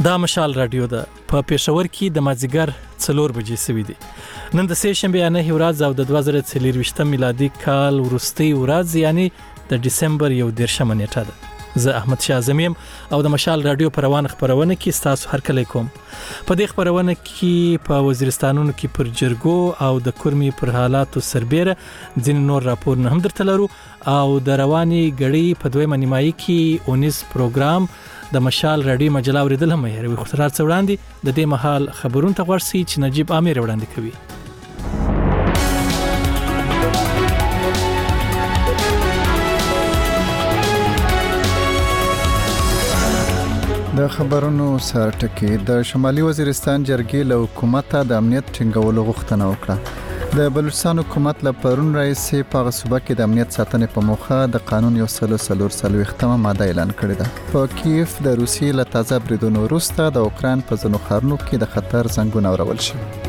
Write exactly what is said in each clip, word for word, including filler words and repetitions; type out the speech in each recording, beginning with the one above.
دا مشال رادیو ده په پېښور کې د مازیګر څلور بجې سوي دي. نن د سه شنبه نه ورځ او د دوه زره څلور میلادي کال وروستۍ ورځ یعنی د دسمبر یو دیرشمه نیټه ده. زه احمد شاه زمیم او د مشال رادیو په روان خبرونه کې تاسو هر کله کوم. په دې خبرونه کې په وزیرستانونو کې پر جرګو او د کورمي پر حالاتو سربېره ځین نور راپورونه هم درته لرو او د رواني غړي په دویمه نیمایي کې اونیس پروګرام د مشال رادیو مجله اوریدل هم یې وي. خطرات څوړاندې د دې مهال خبرونه ته ورسي چې نجیب امیر وړاندې کوي. د خبرونو سرټکی د شمالي وزیرستان جرګې له حکومت د امنیت ټینګولو غوښتنه وکړه. د بلوچستان حکومت له پرون راځي په صوبه کې د امنیت ساتنې په موخه د قانون یو سل سلور سلويختمه ماده اعلان کړې ده. په کیف د روسیې له تازه بریدونو وروسته د اوکران په ځینو ښارونو کې د خطر زنګونه اورول شوي.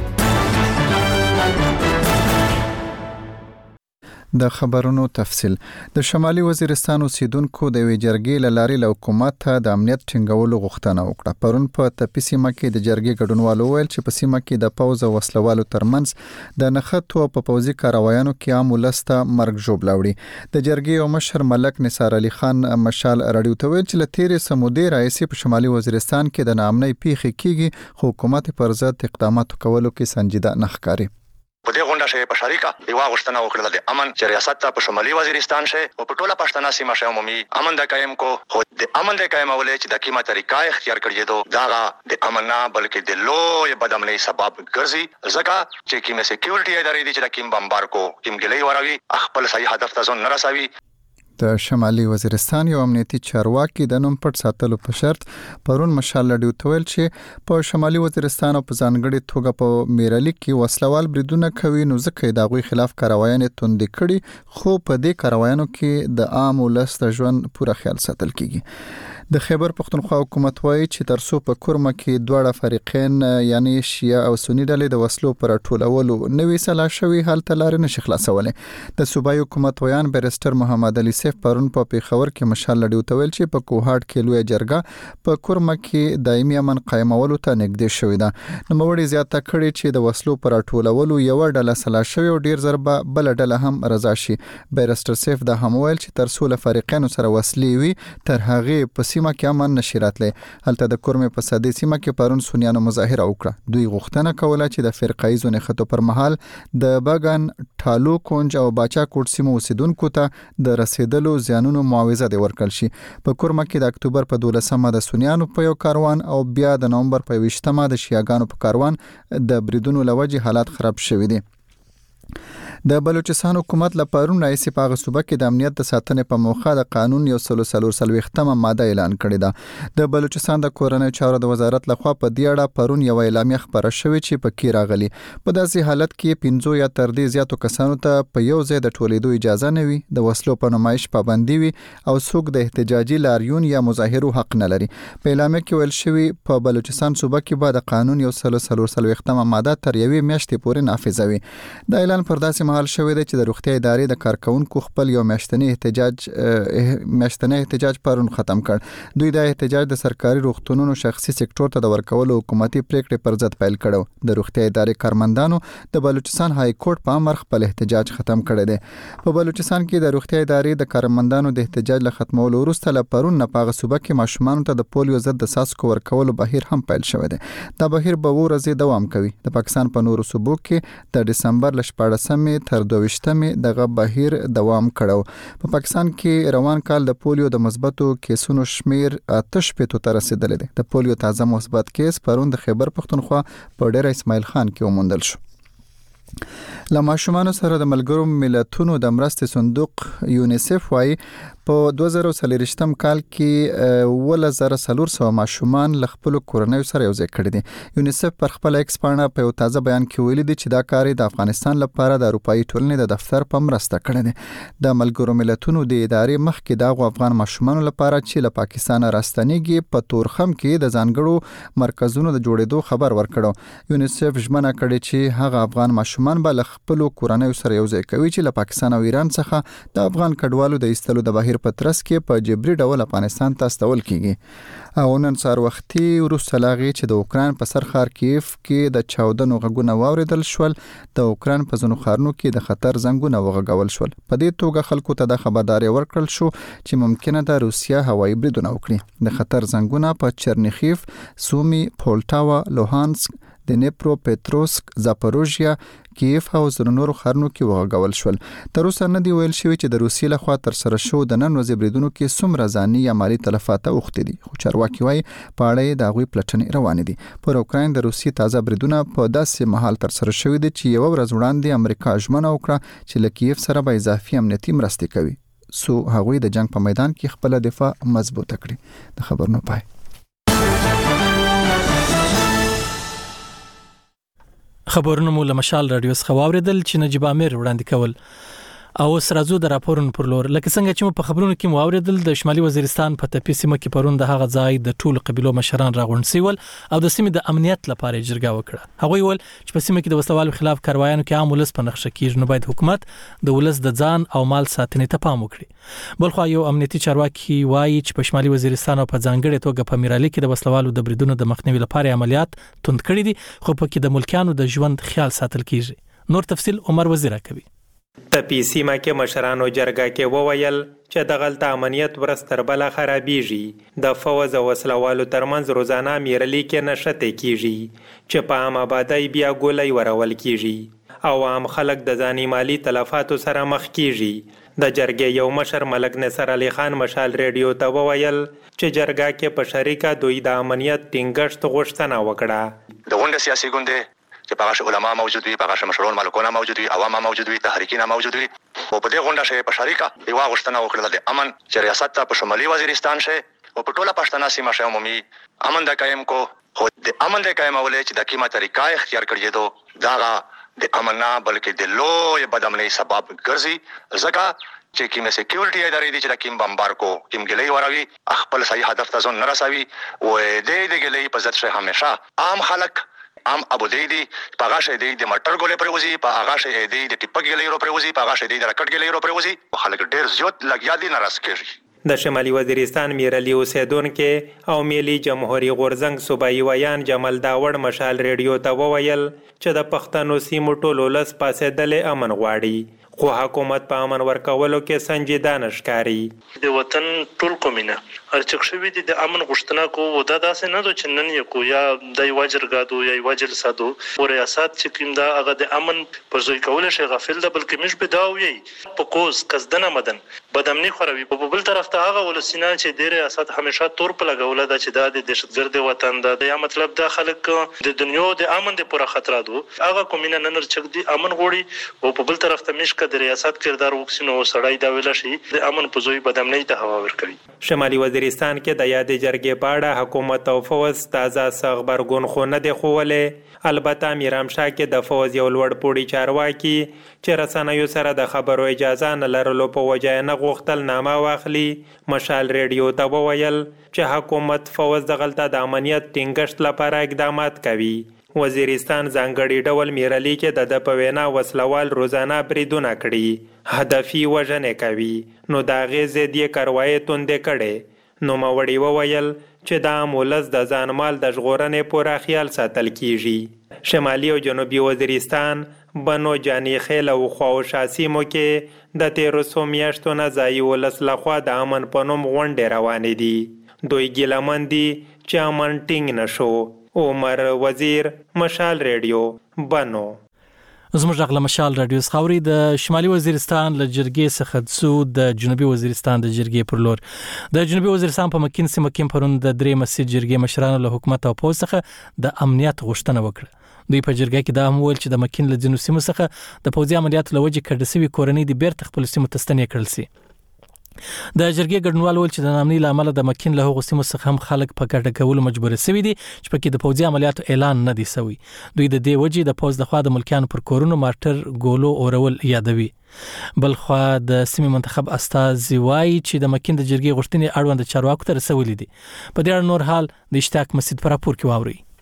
د خبرونو تفصیل. د شمالي وزیرستان اوسیدونکو د وی جرګې له لارې له حکومت ته د امنیت ټینګولو غوښتنه وکړه. پرون په تپې سیمه کې د جرګې ګډونوالو ویل چې په سیمه کې د پوز او وسلوالو ترمنځ د نښتو په پوزي کاروایانو کې عام ولسته مرګ ژوبل وړي. د جرګې او مشر ملک نثار علي خان مشال رادیو ته ویل چې له تیرې سمودې راځي په شمالي وزیرستان کې د ناامنۍ پیښې کیږي خو حکومت پر ضد اقدامات کولو کې سنجیده نه ښکاري. په دې غونډه شې په شریکه دیوا غوښتنه وکړه د امن چې ریاست ته په شمالي وزیرستان شې او په ټوله پښتنه سیمه شې عمومي امن د قائم کو خو د امن د قائم اولې چې د کیمه طریقه اختیار کړی دو دا د امن نه بلکې د لوی بدامنۍ سبب ګرځي ځکه چې کیمه سکیورټي ادارې دي چې د کیم بمبار کو کیم ګلې وراوي خپل صحیح هدف ته ځون نه رسوي. د شمالي وزیرستان یو امنیتي چارواکي د نوم پټ ساتلو په شرط پرون مشال رادیو ته ویل چې په شمالي وزیرستان او په ځانګړي توګه په میرالي کې وسلوال بریدونه کوي نو ځکه د غوي خلاف کاروایانې توندې کړي خو په دې کاروایانو کې د عام ولس د ژوند پوره خیال ساتل کیږي. د خیبر پختونخوا حکومت وایي چې ترڅو په کورمه کې دواړه فریقین یعنی شیعه او سنی ډلې د وسلو پر ټولولو نوې سلا شوی حالت لار نه شخلاصولې. د صوبایي حکومت ویان بیرستر محمد علي سیف پرون په پیښور کې مشال رادیو ته ویل چې په کوهاټ کې لوی جرګه په کورمه کې دایمي امن قائمولو ته نږدې شوې ده. نو موري زیاته کړي چې د وسلو پر ټولولو یو ډله سلا شوی او ډیر ضربه بل ډله هم رضا شي. بیرستر سیف د هم ویل چې ترڅو له فریقین سره وسلې وي تر هغه په سیمه کې امن نشي راتلې. هلته د کورمه په صدې سیمه کې پرون سنیانو مظاهره وکړه. دوی غوښتنه کوله چې د فرقایي زونه خطو پر مهال د باغان ټالو کونج او باچا کوټ سیمو اوسیدونکو ته د رسیدلو زیانونو معاوضه دی ورکړل شي. په کورمه کې د اکتوبر په دولسمه د سنیانو په یو کاروان او بیا د نومبر په ویشتمه د شیعاګانو په کاروان د بریدونو لوجه حالات خراب شوي دي. د بلوچستان حکومت له پرون راځي په صوبه کې د امنیت د ساتنې په موخه د قانون یو سل سلور سلويختمه ماده اعلان کړې ده. د بلوچستان د کورنۍ چارو د وزارت لخوا په دې اړه پرون یو اعلامیه خبره شوې چې په کې راغلي په داسې حالت کې پنځو یا تر دې زیاتو کسانو ته په یو ځای د ټولیدو اجازه نه وي، د وسلو په نمایش پابندي وي او څوک د احتجاجي لاریون یا مظاهرو حق نه لري. په اعلامیه کې ویل شوی په بلوچستان صوبه کې به د قانون یو سل سلور سلويختمه ماده تر یوې میاشتې پورې نافذ وي. دا اعلان پر داسې مهال شوی دی چې د روغتیا ادارې د کارکونکو خپل یو میاشتنی احتجاج میاشتنی احتجاج پرون ختم کړ. دوی د احتجاج د سرکاري روغتونونو شخصي سکتور ته د ورکولو حکومتي پریکړې پر ضد پیل کړو. د روغتیا ادارې کارمندانو د بلوچستان های کورټ په امر خپل احتجاج ختم کړی دی. په بلوچستان کې د روغتیا ادارې د کارمندانو د احتجاج له ختمولو وروسته له پرون نه په صوبه کې ماشومان ته د پولیو ضد د ساسکو ورکولو بهیر هم پیل شوی دی. دا بهیر به ورځې دوام کوي. د پاکستان په نورو صوبو کې د دسمبر ل شپاړسمې تر دوه دغه بهیر دوام کړو. په پاکستان کې روان کال د پولیو د مثبتو کیسونو شمیر آتش پېتو ته رسیدلی دی. د پولیو تازه مثبت کیس پرون د خیبر پختونخوا په ډیر اسماعیل خان کې وموندل شو. له ماشومانو سره د ملګرو ملتونو د مرستې صندوق یونیسف وايي په دوه زره څلورویشتم کال کې ول زره څلور سوه ماشومان له خپل کورنۍ سره یوځای کړي دي. یونیسف پر خپل ایکس پاڼه په یو تازه بیان کې ویلي دي چې دا کار د افغانستان لپاره د اروپאי ټولنې د دفتر په مرسته کړی دی. د ملګرو ملتونو د ادارې مخکې د افغان ماشومانو لپاره چې له پاکستان راستنیږي په تورخم کې د ځانګړو مرکزونو د جوړېدو خبر ورکړو. یونیسف ژمنه کړې چې هغه افغان ماشومان به له خپل کورنۍ سره یوځای کوي چې له پاکستان او ایران څخه د افغان کډوالو د ایستلو د بهیر امیر پترس کې په جبري ډول افغانستان ته استول کیږي او نن سهار وختي وروسته لاغي چې د اوکران په سر ښار کیف کې د چاودنو غږونه واوریدل شول د اوکران په ځینو ښارونو کې د خطر زنګونه وغږول شول. په دې توګه خلکو ته د خبرداري ورکړل شو چې ممکنه ده روسیا هوایي بریدونه وکړي. د خطر زنګونه په چرنیخیف، سومي، پولټاوا، لوهانسک، د نیپرو پټروسک، زاپروژیا، کیف او زرنورو ښارونو کې وغږول شول. تر اوسه نه دی ویل شوی چې د روسیې لخوا تر سره شو د نن ورځې بریدونو کې څومره ځاني یا مالي تلفات اوښتي دي، خو چارواکي وايي په اړه یې د هغوی پلټنې روانې دي. پر اوکراین د روسیې تازه بریدونه په داسې مهال تر سره شوي دي چې یوه ورځ وړاندې امریکا ژمنه وکړه چې له کیف سره به اضافي امنیتي مرستې کوي سو هغوی د جنگ په میدان کې خپل دفاع مضبوطه کړي. د خبرونو پای. خبرونه مو له مشال رادیو څخه واوریدل چې نجیب امیر وړاندې کول. او سرازو د راپورونو پر لور لکه څنګه چې مو په خبرونو کې مو اوریدل د شمالي وزیرستان په تپې سیمه کې پرون د هغه ځای د ټولو قبيلو مشران راغونډ سیول او د سیمې د امنیت لپاره جرګه وکړه. هغوی ول چې په سیمه کې د وسلوالو خلاف کاروایانو کې عام ولس په نقشه کېږي نو باید حکومت د ولس د ځان او مال ساتنې ته پام وکړي. بلخو یو امنیتي چارواکي وایي چې په شمالي وزیرستان او په ځانګړي توګه په میرالي کې د وسلوالو د بریدونو د مخنیوي لپاره عملیات توند کړي دي خو په کې د ملکیانو د ژوند خیال ساتل کیږي. نور تفصیل عمر وزیر کوي. تپې سیمه کې مشرانو جرګه کې وویل چې د غلط امنیت ورستر بل خرابېږي. د فوز او وسلوالو ترمنځ روزانه میرالي کې نشته کیږي چې په عام آبادی بیا ګولۍ ورول کیږي او عام خلک د ځاني مالی تلفاتو سره مخ کیږي. د جرګې یو مشر ملک نصر علي خان مشال ریډیو ته وویل چې جرګه کې په شریکه دوی د امنیت ټینګښت غوښتنه وکړه. د غونډې سیاسي ګوندې چې پاغه علماء موجود وي، پاغه مشرون ملکونه موجود وي، عوام موجود وي، تحریکین موجود وي او په دې غونډه شې په شریکه یو غوښتنه وکړه د امن چې ریاست ته په شمالي وزیرستان شې او په ټوله پښتنه سیمه شې عمومي امن د قائم کو خو د امن د قائم ولې چې د کیمه طریقه اختیار کړی دو دا د امن نه بلکې د لوی بدامنۍ سبب ګرځي. ځکه چې کیمه سکیورټي ادارې دي چې د کیم بمبار کو کیم ګلې وراوي خپل صحیح هدف ته ځون نه رسوي او د دې ګلې په ضد شه همیشه عام خلک ام ابو دی دی پاغه شه دی د مټر ګولې پروزي پاغه شه دی د ټیپک ګلې رو پروزي پاغه شه دی د رکټ ګلې رو پروزي خلک ډیر زیات لګیا دي ناراض کیږي. د شمالي وزیرستان میرالي اوسیدونکو او ملي جمهوریت غورزنګ صوبایي ویان جمال داوړ مشال ریډیو ته وویل چې د پښتنو سیمو ټولو لس پاسېدل امن غواړي خو حکومت په امن ورکولو کې سنجیده نشکاري. د وطن ټول قومونه هرڅوک شوی دي د امن غوښتنه کوو دا داسې نه ده چې نن یې کو یا د واجرګادو یا واجل سادو او ریاست چې کوم دا هغه د امن پر ځای کول شي غفل ده بلکې مش بداوي په کوز قصدنه مدن بدامني خروي په بل طرف ته هغه ولسینه چې د ریاست همیشه تور په لګول ده چې دا د دهشتګرد وطن ده یا مطلب دا خلک د دنیا د امن د پوره خطر دو هغه کومینه نن چک دي امن غوړي او په بل طرف ته مش د ریاست کردار وکسینو سړی دا ویل شي د امن په ځای بدامنۍ ته هوا ورکوي. شمالي وزیرستان کې د یاد جرګې پاړه حکومت او فوز تازه خبرګون خو نه دی خوله. البته میرام شاه کې د فوز یو لوړ پوړي چارواکي چې رسنیو سره د خبرو اجازه نه لرلو په وجه نه غوښتل نامه واخلي. مشال ریډیو ته وویل چې حکومت فوز د غلطه د امنیت ټینګښت لپاره اقدامات کوي. وزیرستان ځانګړي ډول میرالي کې د په وینا وسلوال روزانه بریدونه کړي هدفي وژنې کوي نو دا غیزې دی کاروای توندې کړي. نو موړي وویل چې دا مولز د ځانمال د ژغورنې پوره خیال ساتل کیږي. شمالي او جنوبي وزیرستان بنو جانی خیل او خواوشا سیمو کې د تیرو سو میاشتو نه ځای ولس لخوا د امن په نوم غونډې روانې دي. دوی ګیلمن دي چې امن ټینګ نشو. عمر وزیر مشال ریډیو بنو. زموږ غږ له مشال رادیو څخه د شمالي وزیرستان له جرګې څخه څو د جنوبي وزیرستان د جرګې پر لور د جنوبي وزیرستان په مکین سیمه کې پرون د درې مسجد جرګې مشرانو له حکومت او پولیس څخه د امنیت غوښتنه وکړه. دوی په جرګه کې دا هم ویل چې د مکین له ځینو سیمو څخه د پوځي عملیاتو له وجې کډه سوي کورنۍ د بیرته خپل سیمو ته ستنې کړل سي. د جرګې ګډونوال ول چې د نامنۍ لامل د مکین له هغو سیمو څخه هم خلک په ګډه کولو مجبور شوي دي چې پکې د پوځي عملیاتو اعلان نه دی شوی. دوی د دې وجې د پوځ لخوا د ملکیانو پر کورونو مارټر ګولو اورول یادوي. بلخوا د سیمې منتخب استازي وایي چې د مکین د جرګې غوښتنې اړوند چارواکو ته رسولې دي. په دې اړه نور حال د اشتاق مسجد پر راپور کې واوري.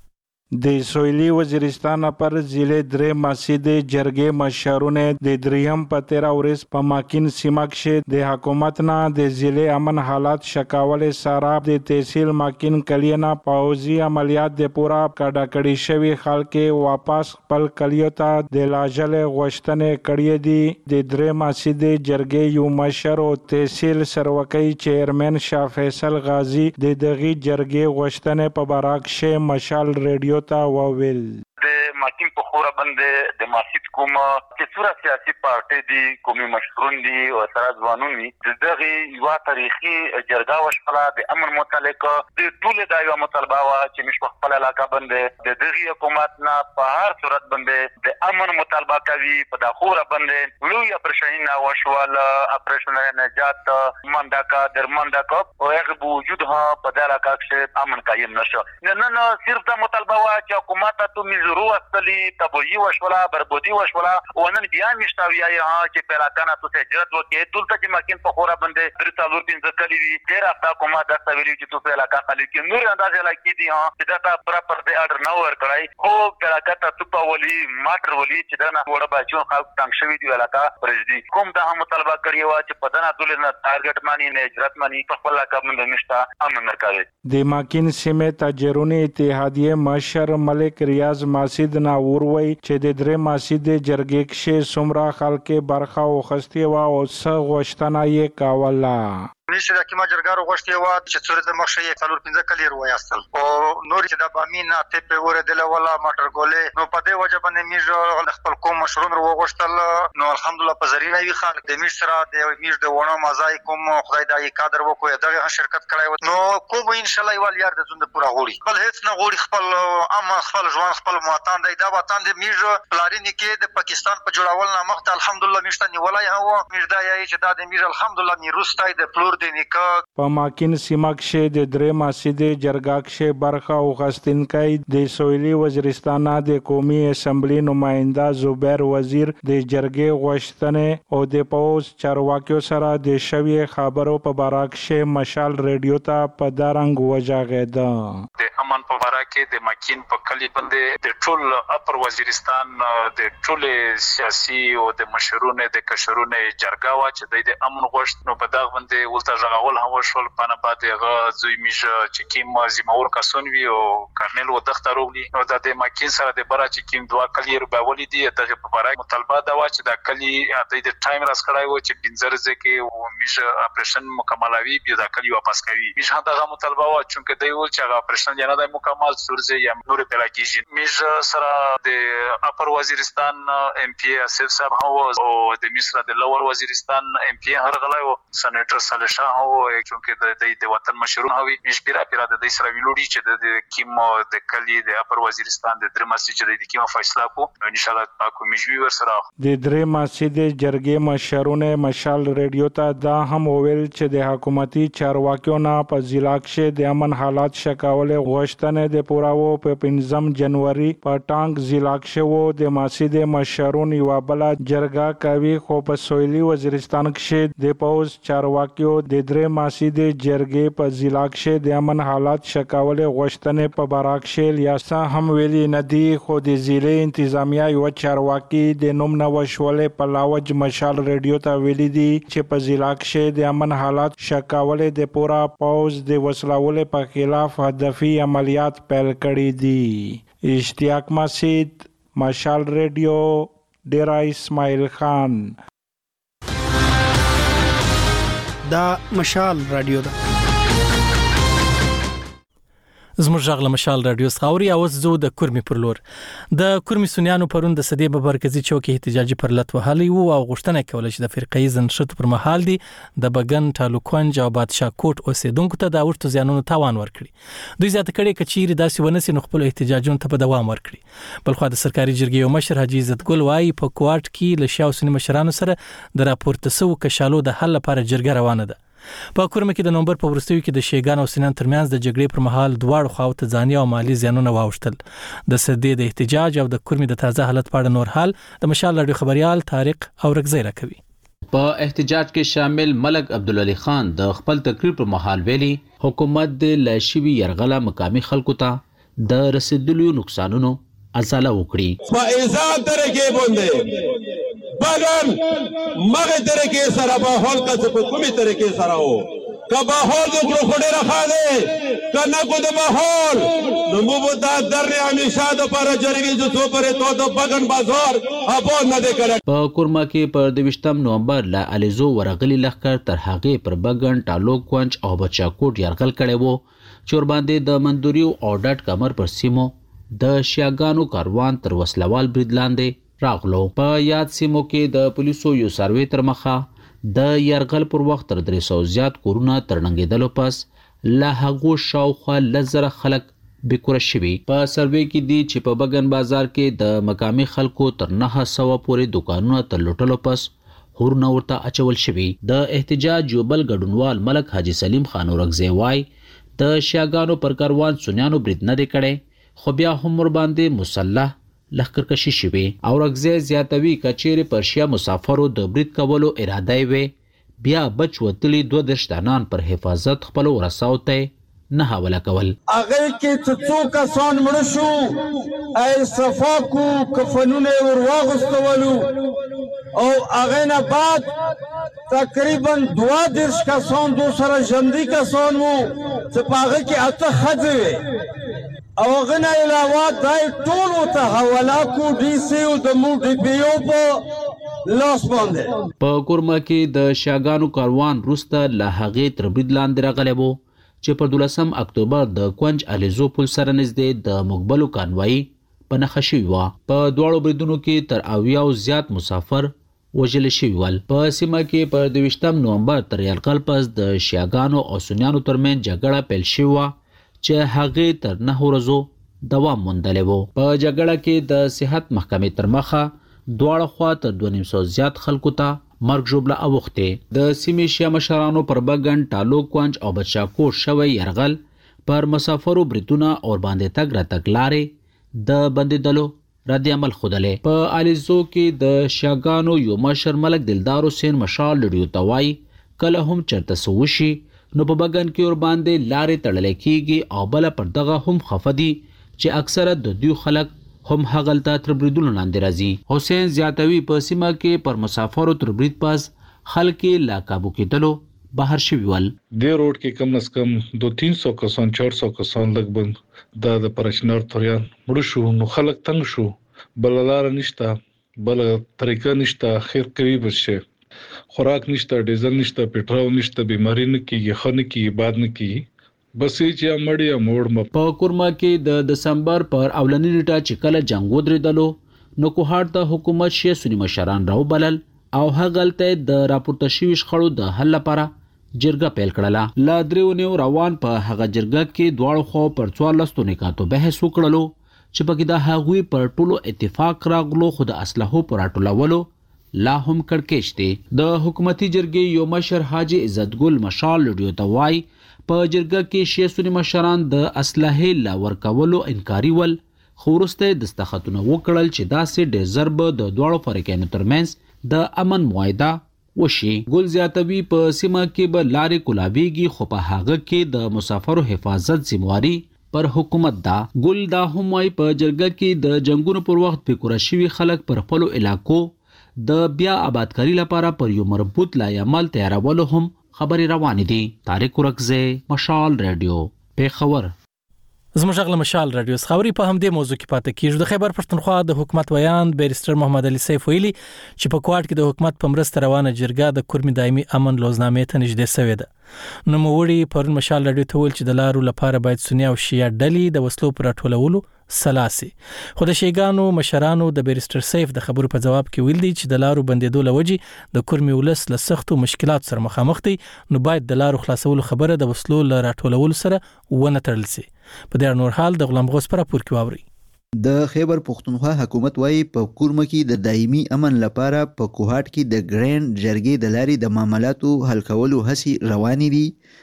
د سویلي وزیرستان پر ضلع درې مسجد جرګې مشرونه د دریم په تیرا ورځ په ماکین سیمه کې د حکومت نه د ضلع امن حالات شکاول سره د تحصیل ماکین کلینا پوزي عملیات د پورا کډا کډی شوی خلک واپس خپل کلیو ته د لاجل غوښتنې کړې دي د درې مسجد جرګې یو مشر او تحصیل سروکۍ چیرمن شاه فیصل غازی د دغه جرګې غوښتنې په براکشه مشال ریډیو تا وویل د ماکین په خوره باندې د ماسید کوم چې څوره سیاسي پارټي دي کومي مشرون دي او سره ځوانون دي دغه یو تاریخي جرګه وشله د امن متعلق د ټول د یو مطالبه وا چې مش په خپل علاقه باندې د دغه حکومت نه په هر صورت باندې د امن مطالبه کوي په د خوره باندې لوی اپریشن وشول اپریشن نجات منډکا درمنډکا او هغه وجود ها په د علاقه کې امن قائم نشو نه نه صرف د مطالبه وا چې حکومت ته میزرو اصلي تبویی وشولا بربودی وشولا ونن بیا مشتاویا ها چې پیراکانه تو هجرت وکړي دلته چې ماکین په خوره باندې تر څلور پنځه کلی وی ډیر افتا کومه د تسویلی چې تو په علاقه خالي کې نور اندازې لکې دي ها چې دا پراپر د اډر نو ور کړای او پیراکته تو په ولي ماټر ولي چې دا نه وړه بچو خلک تنګ شوی دی علاقه پرځدي کوم دا مطالبه کړی و چې په دنا دولت نه ټارګټ مانی نه هجرت مانی په خپل علاقه باندې نشتا امن مرکز د ماکین سیمه تاجرونی اتحادیه مشر ملک ریاض مسجد نا وروي چې د درې مسجد جرګې کې سمرا خلک برخه او خستی وا او څه غوښتنه یې کاوله نشه د کیما جرګارو غوښتي و چې څورت مخشه یې څلور پنځه کلی روي اصل او نور چې د بامینا ته په وره د ولا ماټر ګولې نو په دې وجه باندې میږ خپل کوم مشرون رو غوښتل نو الحمدلله په زرینه وی خلک د میش سره د میش د ونه مزای کوم خدای دای قادر وکوي دغه شرکت کړای نو کوم ان شاء الله ول یار د زنده پورا غوړي بل هیڅ نه غوړي خپل اما خپل ژوند خپل موطن دی دا وطن د میش پلارینی کې د پاکستان په جوړول نه مخته الحمدلله میشته نیولای هوا میش دا یی چې دا د میش الحمدلله میروستای د پلور په ماکین سیمه کې د درې مسجد جرګه کې برخه او غستینکای د سویلي وزیرستان د قومي اسمبلی نماینده زبیر وزیر د جرګې غوښتنې او د پوز چارواکیو سره د شوی خبرو په باره کې مشال ریډیو ته په دارنګ وجاغېده د امن په باره کې د ماکین په کلی باندې د ټول اپر وزیرستان د ټول سیاسي او د مشرونه د کشرونه جرګه وا چې د امن غوښت نو په دغه باندې ولته ژغول هم وشول پنه بعد هغه زوی میجه چې کیم زمور کسون وی او کرنل و دختر وغلی نو د ماکین سره د برا چې کیم دوا کلی ربولې دي دغه په باره مطالبه دا و چې د کلی د ټایم راس کړای و چې پنځر ځکه او میجه اپریشن مکملوي بیا د کلی واپس کوي میجه دغه مطالبه و چې د یو چې اپریشن نه د مکمل سورزه یا نور پلاکیږي میجه سره د اپر وزیرستان ام پی اسف صاحب هو او د مصر د لوور وزیرستان ام پی هرغلای و سېنیټر صالح او چونکه د د وطن مشرون هوي مشپیرا پیرا د اسرا ویلوډي چې د کیم د کلی د اپر وزیرستان د درې مسجد د کیم فیصله کو ان شاء الله تاسو مجوي ور سره د درې مسجد جرګې مشرونه مشال ریډیو ته دا هم ویل چې د حکومتي چارواکیو نه په ضلع کې د امن حالات شکاول غوښتنه د پوراو په پنځم جنوري په ټانګ ضلع کې وو د مسجد مشرون یو بل جرګه کوي خو په سویلي وزیرستان کې د پوز چارواکیو د درې مسجد جرګې په ضلع کې د امن حالات شکاول غوښتنې په باره کې لیاسا هم ویلي ندی خو د ضلع انتظامیه یو چارواکي د نوم نوښولې په لاوج مشال ریډیو ته ویلي دي چې په ضلع کې د امن حالات شکاول د پورا پوز د وسلوال په خلاف هدفي عملیات پیل کړي دي اشتیاق مسجد مشال ریډیو ډیرا اسماعیل خان دا مشال رادیو ده زموږ غږ له مشال رادیو څخه اوري او زه د کورمي پر لور د کورمي سنیانو پرون د سدې په مرکزی چوک احتجاجي پرلط وهلي وو او غوښتنه کوله چې د فرقې زنشت پر مهال دي د بغن ټالوکونج او بادشاه کوټ اوسېدونکو ته د اورتو زیانونو تاوان ورکړي دوی زیاته کړي کچېری داسې ونسي نو خپل احتجاجونو ته په دوام ورکړي بلخو د سرکاري جرګې یو مشر حاجی عزت ګل وايي په کوارټ کې له شاو سنی مشرانو سره د راپورته سو کشالو د حل لپاره جرګه روانه ده په کورمه کې د نومبر په وروستیو کې د شیګان او سنن ترمنځ د جګړې پر مهال دواړو خواو ته ځاني او مالی زیانونه واوښتل د سدې د احتجاج او د کورمې د تازه حالت په اړه نور حال د مشال رادیو خبريال طارق اورګزی راکوي په احتجاج کې شامل ملک عبدالعلی خان د خپل تقریر پر مهال ویلي حکومت د لاشوی يرغله مقامی خلکو ته د رسیدلو نقصانونو ازاله وکړي. په ایزان طریقې باندې بغل مغه طریقې سره به هول کڅ په کومي طریقې سره وو کبا هول د کړو خډه راخاله کنه کو د ماحول نو مو دا درې همیشه د پر جرګې جو تو پرې تو د بغن بازار ابو نه د کړه. په کورما کې پر دویشتم نومبر لا الیزو ورغلی لخر تر هغه پر بغن ټالو کوچ او بچاکوټ يرغل کړي وو چور باندې د مندوري او ډاټ کمر پر سیمو د شیاګانو کاروان تر وسلوال برید لاندې راغلو. په یاد سیمو کې د پولیسو یو سروې تر مخه د يرغل پر وخت تر درې سوه زیات کورونه ترنګېدلو پس لا هغو شاوخوا لزره خلک بیکوره شوي. په سروې کې دي چې په بګن بازار کې د مقامي خلکو تر نه سوه پورې دکانونه تر لوټلو پس هورونه ورته اچول شوي. د احتجاج یو بل ګډونوال ملک حاجي سلیم خان اورګزی وای د شیاګانو پر کاروان سنیانو برید نه دی کړی خو بیا هم ور باندې مسلح لخرکشي شوي. اورګزی زیاتوي کچېرې پر شیا مسافرو د برید کولو اراده وي بیا بچ وتلی دوه دېرش تنان پر حفاظت خپل ورساو ته نه حواله کول. هغه کې چې څو کسان مړه شو ای صفاکو کفنونه ور واغستولو او هغه نه بعد تقریبا دوه دېرش کسان دو سره ژوندي کسان وو چې په هغه کې اته ښځې وې او هغه نه علاوه دای ټول ورته حواله کو ډي سي او د مو ډي پي او په لاس باندې. په کورما کې د شیاګانو کاروان وروسته له هغې تر برید لاندې راغلی و چې په دولسم اکتوبر د کونج الیزو پل سره نږدې د مقبلو کانوایي په نښه شوي وه. په دواړو بریدونو کې تر اویاو زیات مسافر وژل شوي ول. په سیمه کې په دویشتم نومبر تر یرغل پس د شیاګانو او سنیانو ترمنځ جګړه پیل شوې وه چې هغې تر نهو ورځو دوام موندلی و. په جګړه کې د صحت محکمې تر مخه دواړه خوا تر دوه نیم سوه زیات خلکو ته مرګ ژوبله اوښتې. د سیمې شیا مشرانو پر بګن ټالو کوانچ او بچاکوټ شوی یرغل پر مسافرو بریدونه اور باندې تګ راتګ لارې د بندېدلو رد عمل ښودلی. په الیزو کې د شیاګانو یو مشر ملک دلدار حسین مشال لډیو ته وایي کله هم چېرته څه وشي نو په بګن کې ور باندې لارې تړلی کېږي او بله پر دغه هم خفه دي چې اکثره د دوی خلک هم هغلته تر بریدونو لاندې راځي. حسین زیاتوي په سیمه کې پر مسافرو تر برید پس خلک لا کابو کېدلو بهر شوي ول. دې روډ کې کم از کم دو تین سو کسان چار سو کسان لږ بند دا د پرچنار توریان مړه شو نو خلک تنګ شو بل لاره نشته بل طریقه نشته خیر کوي بشه خوراک نشته ډیزل نشته پټرول نشته بیماری نه کیږي خنه کیږي باد نه کیږي بس چې مړی موړ م. په کورما کې د دسمبر پر اولنی نیټه چې کله جنگ ودرېدلو نو کوهاټ د حکومت شیعه سنی مشران راو بلل او هغلته د راپورته شوي شخړو د حل لپاره جرګه پیل کړله. لا دریونیو روان په هغه جرګه کې دواړو خو پر څوارلسو نکاتو بحث وکړلو چې پکې د هغوی پر ټولو اتفاق راغلو خو د اسلحو پر راټولولو لا هم کړکېچ دی. د حکومتي جرګې یو مشر حاجي عزت ګل مشال لډیو ته وایي په جرګه کې شیعه سني مشران د اسلحې لا ورکولو انکاري ول خو وروسته دستخطونه وکړل چې داسې ډېر ژر به د دواړو فریقینو ترمنځ د امن معاهده وشي. ګل زیاتوي په سیمه کې به لارې کولاویږي خو په هغه کې د مسافرو حفاظت ذمواري پر حکومت دا. ګل دا هم وایي په جرګه کې د جنگونو پر وخت بیکوره شوي خلک پر خپلو علاقو د بیا آبادکاری لپاره پر یو مربوط لای عمل تیارولو هم خبرې روانې دي. طارق اورګزی مشال رادیو پیښور. زموږ غل مشال رادیو خبري په همدې موضوع کې پاتې کیږي. د خیبر پښتونخوا د حکومت ویان بیرستر محمد علي سیف ویلي چې په کوټ کې د حکومت په مرسته روانه جرګه د کورمي دایمي امن لوزنامې ته نږدې شوې ده. نو موړي پرون مشال رادیو ته ویل چې د لارو لپاره باید سنی او شیعه ډلې د وسلو پر ټولولو سلاسي. خو د شیګانو مشرانو د بیرستر سیف د خبرو په جواب کې ویل دي چې د لارو بندیدو لوجې د کورمي ولس له سختو مشکلات سره مخامخ دي نو باید د لارو خلاصولو خبره د وسلو له راټولولو سره ونه تړل شي. په دې نور حال د غلام غوس پر پور کې واوري. د خیبر پښتونخوا حکومت وايي په کورمه کې د دایمي امن لپاره په کوهاټ کې د ګرین جرګې د لارې د معاملاتو حل کولو هڅې روانې دي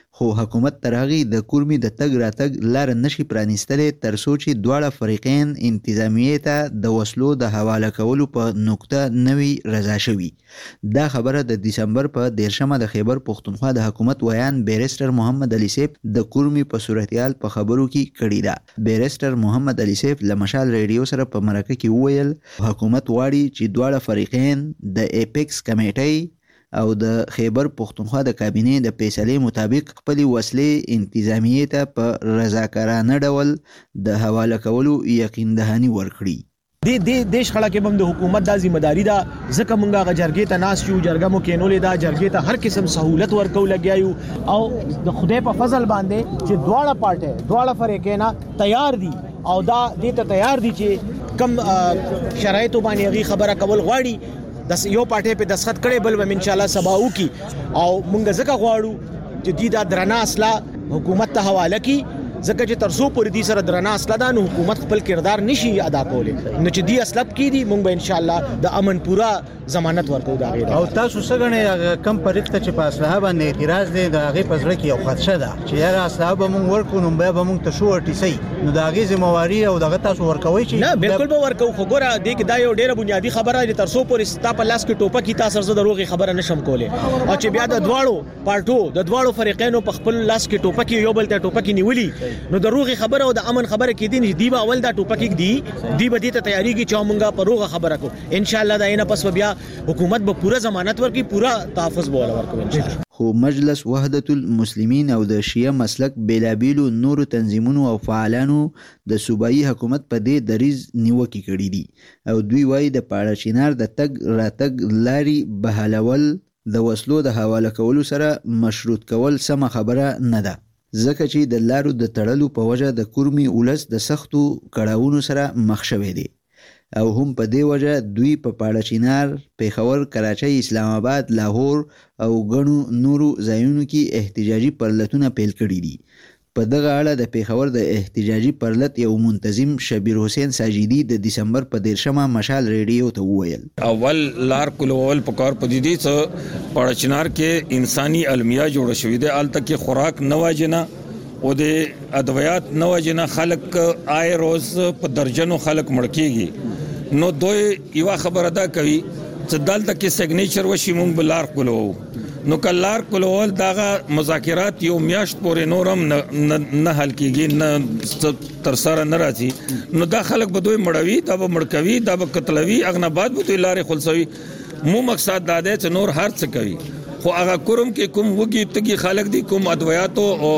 خو حکومت تر هغې د کورمي د تګ راتګ لار نشي پرانیستلې تر څو چې دواړه فریقین انتظامیې ته د وسلو د حواله کولو په نقطه نوي رضا شوي. دا خبره د دسمبر په دیرشمه د خیبر پښتونخوا د حکومت ویان بیرسټر محمد علي صاحب د کورمي په صورتحال په خبرو کې کړې ده. بیرسټر محمد علي صاحب له مشال ریډیو سره په مرکه کې وویل حکومت غواړي چې دواړه فریقین د ایپکس کمیټۍ او د خیبر پښتونخوا د کابینې د فیصلې مطابق خپل وسلې انتظامیې ته په رضاکارانه ډول د حواله کولو یقین دهاني ورکړي. د د دیش خړه کې بم د حکومت د ذمہداري دا ځکه مونږه غ جرګې ته ناس یو جرګه مو کینولې دا جرګې ته هر قسم سہولت ورکو لګیایو او د خدای په فضل باندې چې دواړه پارټي دواړه فریقینا تیار دي او دا دې ته تیار دي چې کم شرایطو باندې غي خبره کول غواړي د یو پارټي په دسخط کړي بل به ان شاء الله سباو کی او مونږ ځکه غواړو چې دې دا درنه اصله حکومت ته حواله کی ځکه چې تر څو پورې دې سره درنه اصله ده نو حکومت خپل کردار نشي ادا کولی نو چې دې اصلب کی دي مونږ به ان شاء الله د امن پورا ضمانت ورکو دا غیر. او تاسو څنګه کم پرېکته چې په اصله باندې اعتراض دی دا غي پزړه کې یو خدشه ده چې یاره اصله به مونږ ورکو نو به مونږ ته شو ورټیسي نو دا غي ذمہواری او دغه تاسو ورکوي چې نه بالکل به ورکو خو ګوره دې کې دا یو ډیره بنیادی خبره ده تر څو پورې ستا په لاس کې ټوپک کی تاسو زړه دروغي خبره نشم کوله او چې بیا د دواړو پارټو د دواړو فریقینو په خپل لاس کې ټوپک یو بل ته ټوپک نیولي نو دروغي خبره او د امن خبره کې دي دی به اول دا ټوپک دی دی به دې ته تیاری کی چې مونږه پروغه خبره کو ان شاء الله دا نه پس بیا حکومت به پورا ضمانت ورکړي پورا تحفظ بوله ورکوي ان شاء الله. خو مجلس وحدت المسلمین او د شیعه مسلک بیلابیلو نورو تنظیمونو او فعالانو د صوبایي حکومت په دې دریز نیوکې کړې دي او دوی وایي د پاړه چینار د تګ راتګ لاري بهالول د وسلو د حواله کولو سره مشروط کول سمه خبره نه ده ځکه چې د لارو د تړلو په وجه د کورمي ولس د سختو کړاوونو سره مخ شوی دی او هم په دې وجه دوی په پاړه چینار، پیښور، کراچۍ، اسلام آباد، لاهور او ګڼو نورو ځایونو کې احتجاجي پرلتونه پیل کړي دي. په دغه اړه د پیښور د احتجاجي پرلت یو منتظم شبیر حسین ساجدي د دسمبر په دیرشمه مشال ریډیو ته وویل اول لار کولول پکار پدیدي څه پاړه چینار کې انساني المیه جوړ شوې ده الته کې خوراک نه واجنه او د ادویات نه واجنه خلک آی روز په درجنو خلک مړ کیږي نو دوی یو خبره ده کوي چې دلته کې سیګنیچر وشي مونږ بلار کولو نو کلار کولول داغه مذاکرات یو میاشت پورې نورم نه حل کیږي نه تر سره نه راځي نو دا خلک به دوی مړوي دا به مړکوي دا به قتلوي اغنه بعد به دوی لارې خلصوي مو مقصد دا دی چې نور هر څه کوي خو هغه کوم کې کوم وګي تګي خلک دي کوم ادویاتو او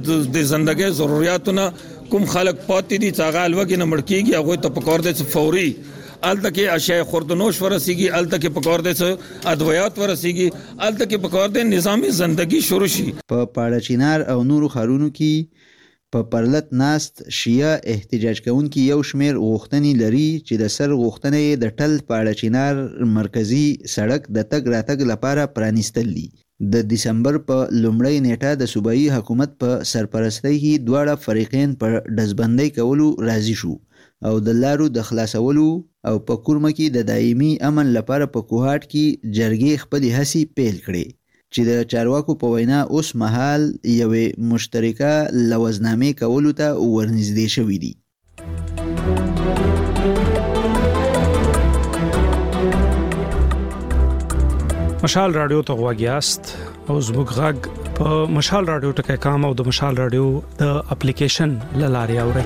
د زندګۍ ضرورتونه کوم خلک پاتې دي چې هغه الوګي نه مړ کیږي هغه ته پکور دي چې فوري الته کې اشیاء خوردنوش ورسیږي الته کې پکور دي چې ادویات ورسیږي الته کې پکور دي نظامی زندگی شروع شي. په پاړه چینار او نورو خارونو کې په پرلت ناست شیعه احتجاج کوونکي یو شمیر غوښتنې لري چې د سر غوښتنې د ټل پاړه چینار مرکزی سړک د تګ راتګ لپاره پرانیستل دي. د دسمبر په لومړۍ نیټه د صوبایي حکومت په سرپرستۍ کې دواړه فریقین پر ډزبندۍ کولو راضي شو او د لارو د خلاصولو او په کورمه کې د دایمي امن لپاره په کوهاټ کې جرګې خپلې هڅې پیل کړې چې د چارواکو په وینا اوس مهال یوې مشترکه لوزنامې کولو ته ورنږدې شوي دي. مشال رادیو ته غواګیاست او زموږ غږ په مشال رادیو ټکی کام او د مشال رادیو د اپلیکیشن لاري اوري.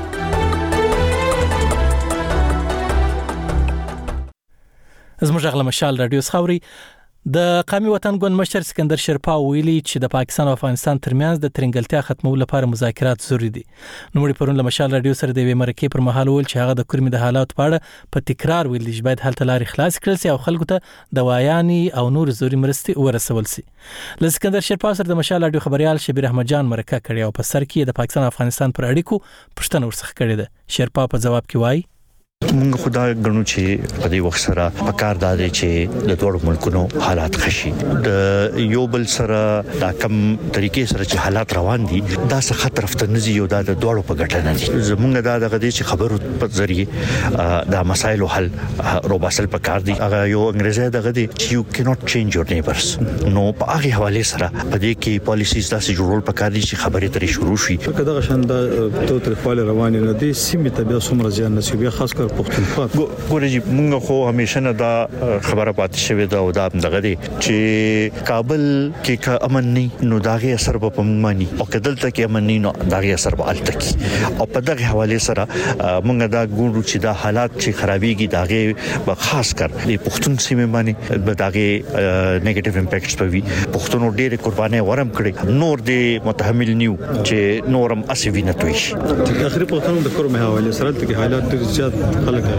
زموږ غږ مشال رادیو خاوري د قومي وطن ګوند مشر سکندر شرپا ویلي چې د پاکستان او افغانستان ترمنځ د ترنګلتیا ختمولو لپاره مذاکرات ضروري دي. نو مړي پرون له مشال رادیو سره د وی مرکې پر مهال ول چې هغه د کورمي د حالات په اړه په تکرار ویل چې باید حل تلاري خلاص کړل سي او خلکو ته دواياني او نور ضروري مرستې ورسول سي. ل سکندر شرپا سره د مشال رادیو خبريال شبیر احمد جان مرکه کړی او په سر کې د پاکستان او افغانستان پر اړیکو پښتنه ورسخه کړې ده. شرپا په جواب کې وایي موږ خدای غنو چې په دې وخت سره پکار دادې چې د دوه ملکونو حالات خشي د یو بل سره دا کم طریقې سره چې حالات روان دي دا څه خطر فتنزي یو د دوه په ګټه نه دي زمونږ دا دغه دې چې خبرو په ذریعہ دا مسایل حل روباسل پکار دي هغه یو انګریزي دغه دي چې you cannot change your neighbors نو په هغه حواله سره په دې کې پالیسیز داسې جوړول پکار دي چې خبرې ترې شروع شي که دغه شانده تو تر خپل روان نه دي سیمه ته بیا څومره ځان نصیب خاص کر پښتونخوا ګورې موږ خو همیشه نه دا خبره پاتې شوې ده او دا دغه دي چې کابل کې کا امن نه نو داغه اثر په پمانی او کدل ته کې امن نه نو داغه اثر په الته کې او په دغه حواله سره موږ دا ګورو چې دا حالات چې خرابېږي داغه په خاص کر د پښتون سیمه باندې به داغه نیگیټیو امپیکټس پوي پښتون ډېر قرباني ورم کړي نور دې متحمل نیو چې نورم اسوي نه توي شي اخري پښتون د کومه حواله سره ته حالات ډېر زیات خلک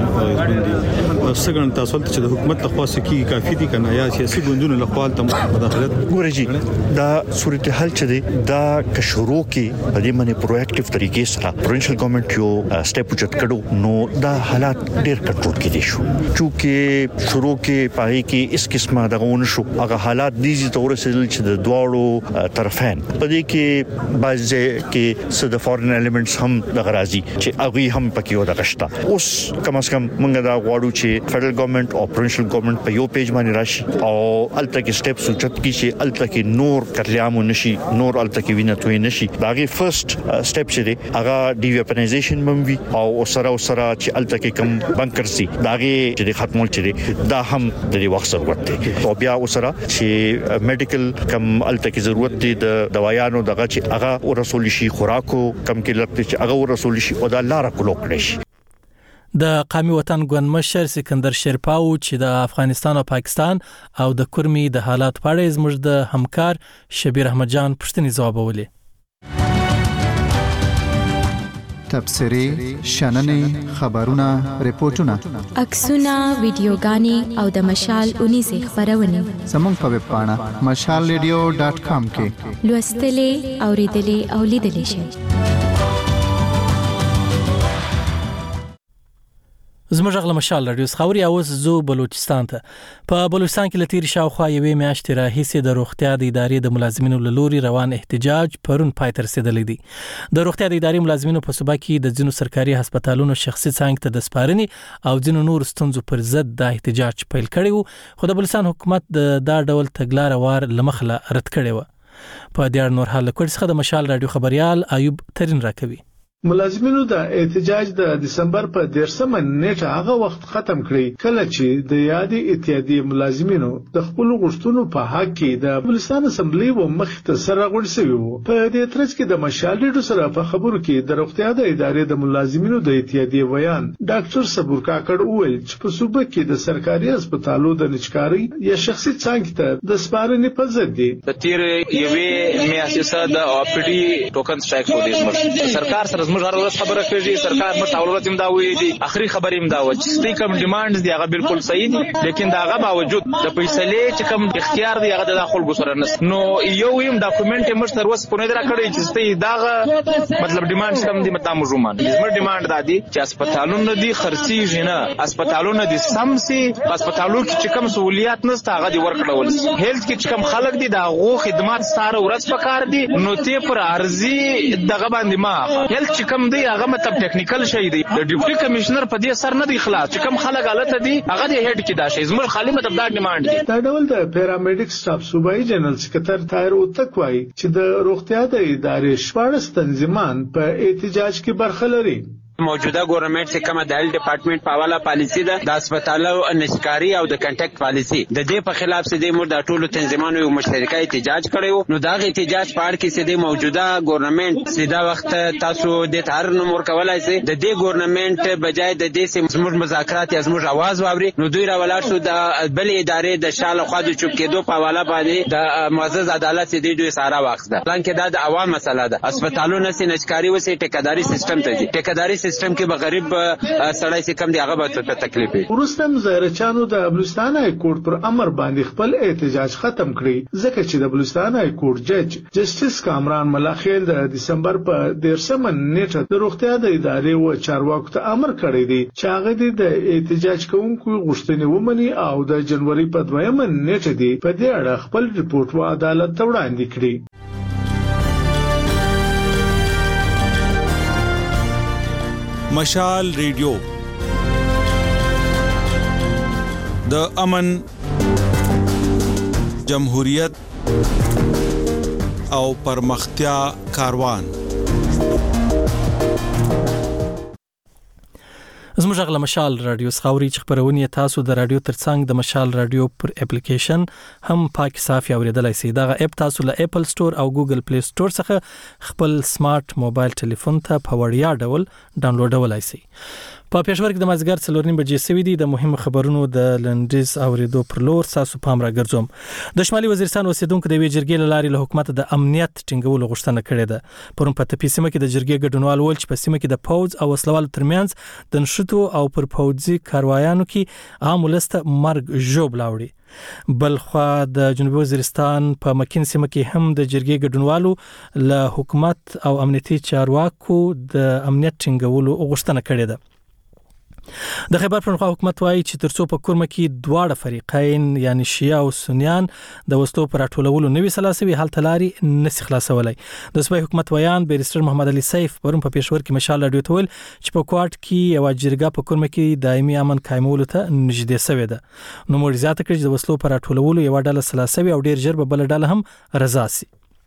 دي څنګه تاسو ته چې د حکومت لخوا سکی کافي دي کنه یا سیاسي ګوندونو لخوا ته مداخلت ګورځي دا صورتحال چې دی دا که شروع کې په دې باندې پروایکټیو طریقې سره پروینشل ګورنمنت یو سټیپ چت کړو نو دا حالات ډېر کنټرول کېدي شو چې شروع کې پای کې اس قسمه دغه شو هغه حالات دي چې تور سره چې د دواړو طرفین په دې کې بعضی کې څه د فورن ایلیمنټس هم د غرازي چې هغه هم پکې و د غشتا اوس کم از کم موږ دا غواړو چې فدرل ګورنمنت او پروینشل ګورنمنت په یو پیج باندې راشي او الته کې سټیپ سوچت کی چې الته کې نور کتلیام نشي نور الته کې وینه توي نشي داغه فرست سټیپ چې دی هغه ډی ویپنایزیشن بموي او سره سره چې الته کې کم بنکرز دي داغه چې ختمول چې دی دا هم د دې وخت ضرورت دی او بیا سره چې میډیکل کم الته کې ضرورت دي د دوايانو دغه چې هغه ورسول شي خوراکو کم کې لته چې هغه ورسول شي او دا لار کولو کړی شي د قومي وطن ګوند مشر سکندر شیرپاو چې د افغانستان او پاکستان او د کورمي د حالات په اړه زموږ د همکار شبیر احمد جان پښتني ځواب ولې تبصري شننې خبرونه ریپورتونه عکسونه ویډیوګانې او د مشال اونیزه خبرونه زموږ په ویب پاڼه مشال ریډیو ډاټ کام کې لوستلې اوریدلې او لیدلې شئ زموږ غل مشال رادیو خبري اوس زو بلوچستان ته په بلوچستان کې لتیر شاوخوا یوې میاشتې راهیسې د روغتیا د ادارې د ملازمینو له لوري روان احتجاج پرون پای ته رسیدلی دی د روغتیا د ادارې ملازمینو په صوبه کې د ځینو سرکاري هسپتالونو شخصي څنګ ته د سپارنې او ځینو نور ستونزو پر ضد د احتجاج پیل کړی خو د بلوچستان حکومت د دا ډول تګلارې وار لمخله رد کړی و په دې اړه نور حال کوټ څخه د مشال رادیو خبريال ایوب ترين راکوي ملازمینو د احتجاج د دسمبر په دیرشمه نیټه هغه وخت ختم کړی کله چې د یادې اتحادیې ملازمینو د خپل غوښتنو په حق کې د بلوچستان اسمبلی و مخ ته سره غونډه وو په دې ترڅ کې د مشال ډیډو سره په خبرو کې د روغتیا د ادارې د ملازمینو د اتحادیې ویان ډاکټر صبور کاکړ وویل چې په صوبه کې د سرکاري هسپتالو د نچکاري یا شخصي څنګ ته د سپارنې په ضد دي د تیر یوې میاشتې د او پی ډي ټوکن سټرایک ودی سرکار سره موږ هر ورځ خبره کوي سرکار موږ ټول ورځ امدا وې دي اخري خبرې امدا و چې سټي کوم ډیماندز دی هغه بالکل صحیح دي لیکن دا هغه باوجود د فیصلې چې کوم اختیار دی هغه د داخل ګسره نس نو یو یم ډاکومېنټ موږ تر اوسه پونه درا کړی چې سټي دا مطلب ډیماند کم دي متا موږ زموږ ډیماند دا دي چې هسپتالونو دي خرسي جنا هسپتالونو دي سمسي هسپتالونو کې چې کوم سہولیات نشته هغه دي ورکړول هیلث کې چې کوم خلک دي دا غو خدمات ساره ورځ پکار دي نو ته پر ارزي دغه باندې ما هیلث چې کوم دی هغه مطلب ټیکنیکل شي دی د ډیپټي کمشنر په دې سر نه دی خلاص چې کوم خلک غلطه دي هغه د هډ کې دا شي زموږ خالي مطلب دا ډیماند دي دا ډول د پیرامیډیک سټاف صوبایي جنرال سکرټر طاهر اوتک وایي چې د روغتیا د ادارې شپږ تنظیمان په احتجاج کې برخه لري موجوده ګورنمنت چې کومه د هیلث ډپارټمنټ په حواله پالیسی ده د هسپتالو نشکاری او د کنټیکټ پالیسی د دې په خلاف سې د مور د ټولو تنظیمانو یو مشترکه احتجاج کړو نو دا احتجاج په اړه کې سې د موجوده ګورنمنت سیدا وخت تاسو د تار نمبر کولای سي د دې ګورنمنت بجای د دې سم زموږ مذاکرات یا زموږ आवाज واوري نو دوی راولار شو د بل ادارې د شاله خو د چوپ کېدو په حواله باندې د معزز عدالت سې دوی ساره واخصه پلان کې دا د عوام مسله ده هسپتالونو سې نشکاری وسې ټیکاداري سیستم ته دي ټیکاداري سیستم کې به غریب سړی چې کم دی هغه به ته تکلیف وي. ورستم زهرچانو د بلوچستان های کورټ پر امر باندې خپل احتجاج ختم کړی ځکه چې د بلوچستان های کورټ جج جسټس کامران ملاخیل د دسمبر په دیرشمه نیټه د روغتیا د ادارې و چارواکو ته امر کړی دی چې هغه د احتجاج کوونکو غوښتنې ومني او د جنوري په دویمه نیټه دی په دې اړه خپل ریپورت و عدالت ته وړاندې کړي. مشال ریډیو د امن، جمهوریت او پرمختیا کاروان. زموږ غږ له مشال رادیو څخه اوري چې خبرونه تاسو د رادیو ترڅنګ د مشال رادیو پر اپلیکیشن هم پاک صافي اوریدلای شئ. دا اپ تاسو له اپل سٹور او ګوګل پلی سٹور څخه خپل سمارټ موبایل ټلیفون ته په وړیا ډول ډاونلوډولای شئ. په پېښور کې د مازیګر څلور نیم بجې سوي دي. د مهمو خبرونو د لنډیز اوریدو پر لور تاسو پام راګرځوم. د شمالي وزیرستان اوسیدونکو د وی جرګې لاري له حکومت د امنیت ټینګولو غوښتنه کړې ده. پرون په تپې سیمه کې د جرګې ګډونوال ول چې په سیمه کې د پوز او وسلوال ترمنځ د نشټو او پر پوځي کاروایانو کې عام ولست مرګ جوړ لاوړي. بلخوا د جنوبي وزیرستان په مکین سیمه کې هم د جرګې ګډونوالو له حکومت او امنیتي چارواکو د امنیت ټینګولو غوښتنه کړې ده. د خیبر پښتونخوا حکومت وايي چې ترڅو په کورمه کې دواړه فریقین یعنی شیعه او سنیان د وسلو پر ټولولو نوي سلاسوي حل تلاري نس خلاصولای. د صوبې حکومت ویان بیرستر محمد علي سیف پرون په پېښور کې مشال رادیو ته ویل چې په کوارټ کې یو جرګه په کورمه کې دایمي امن قائمولو ته نږدې شوې ده. نو موږ زیاته کړی چې د وسلو پر ټولولو یو ډله سلاسوي او ډیر ژر به بل ډله هم رضا سي.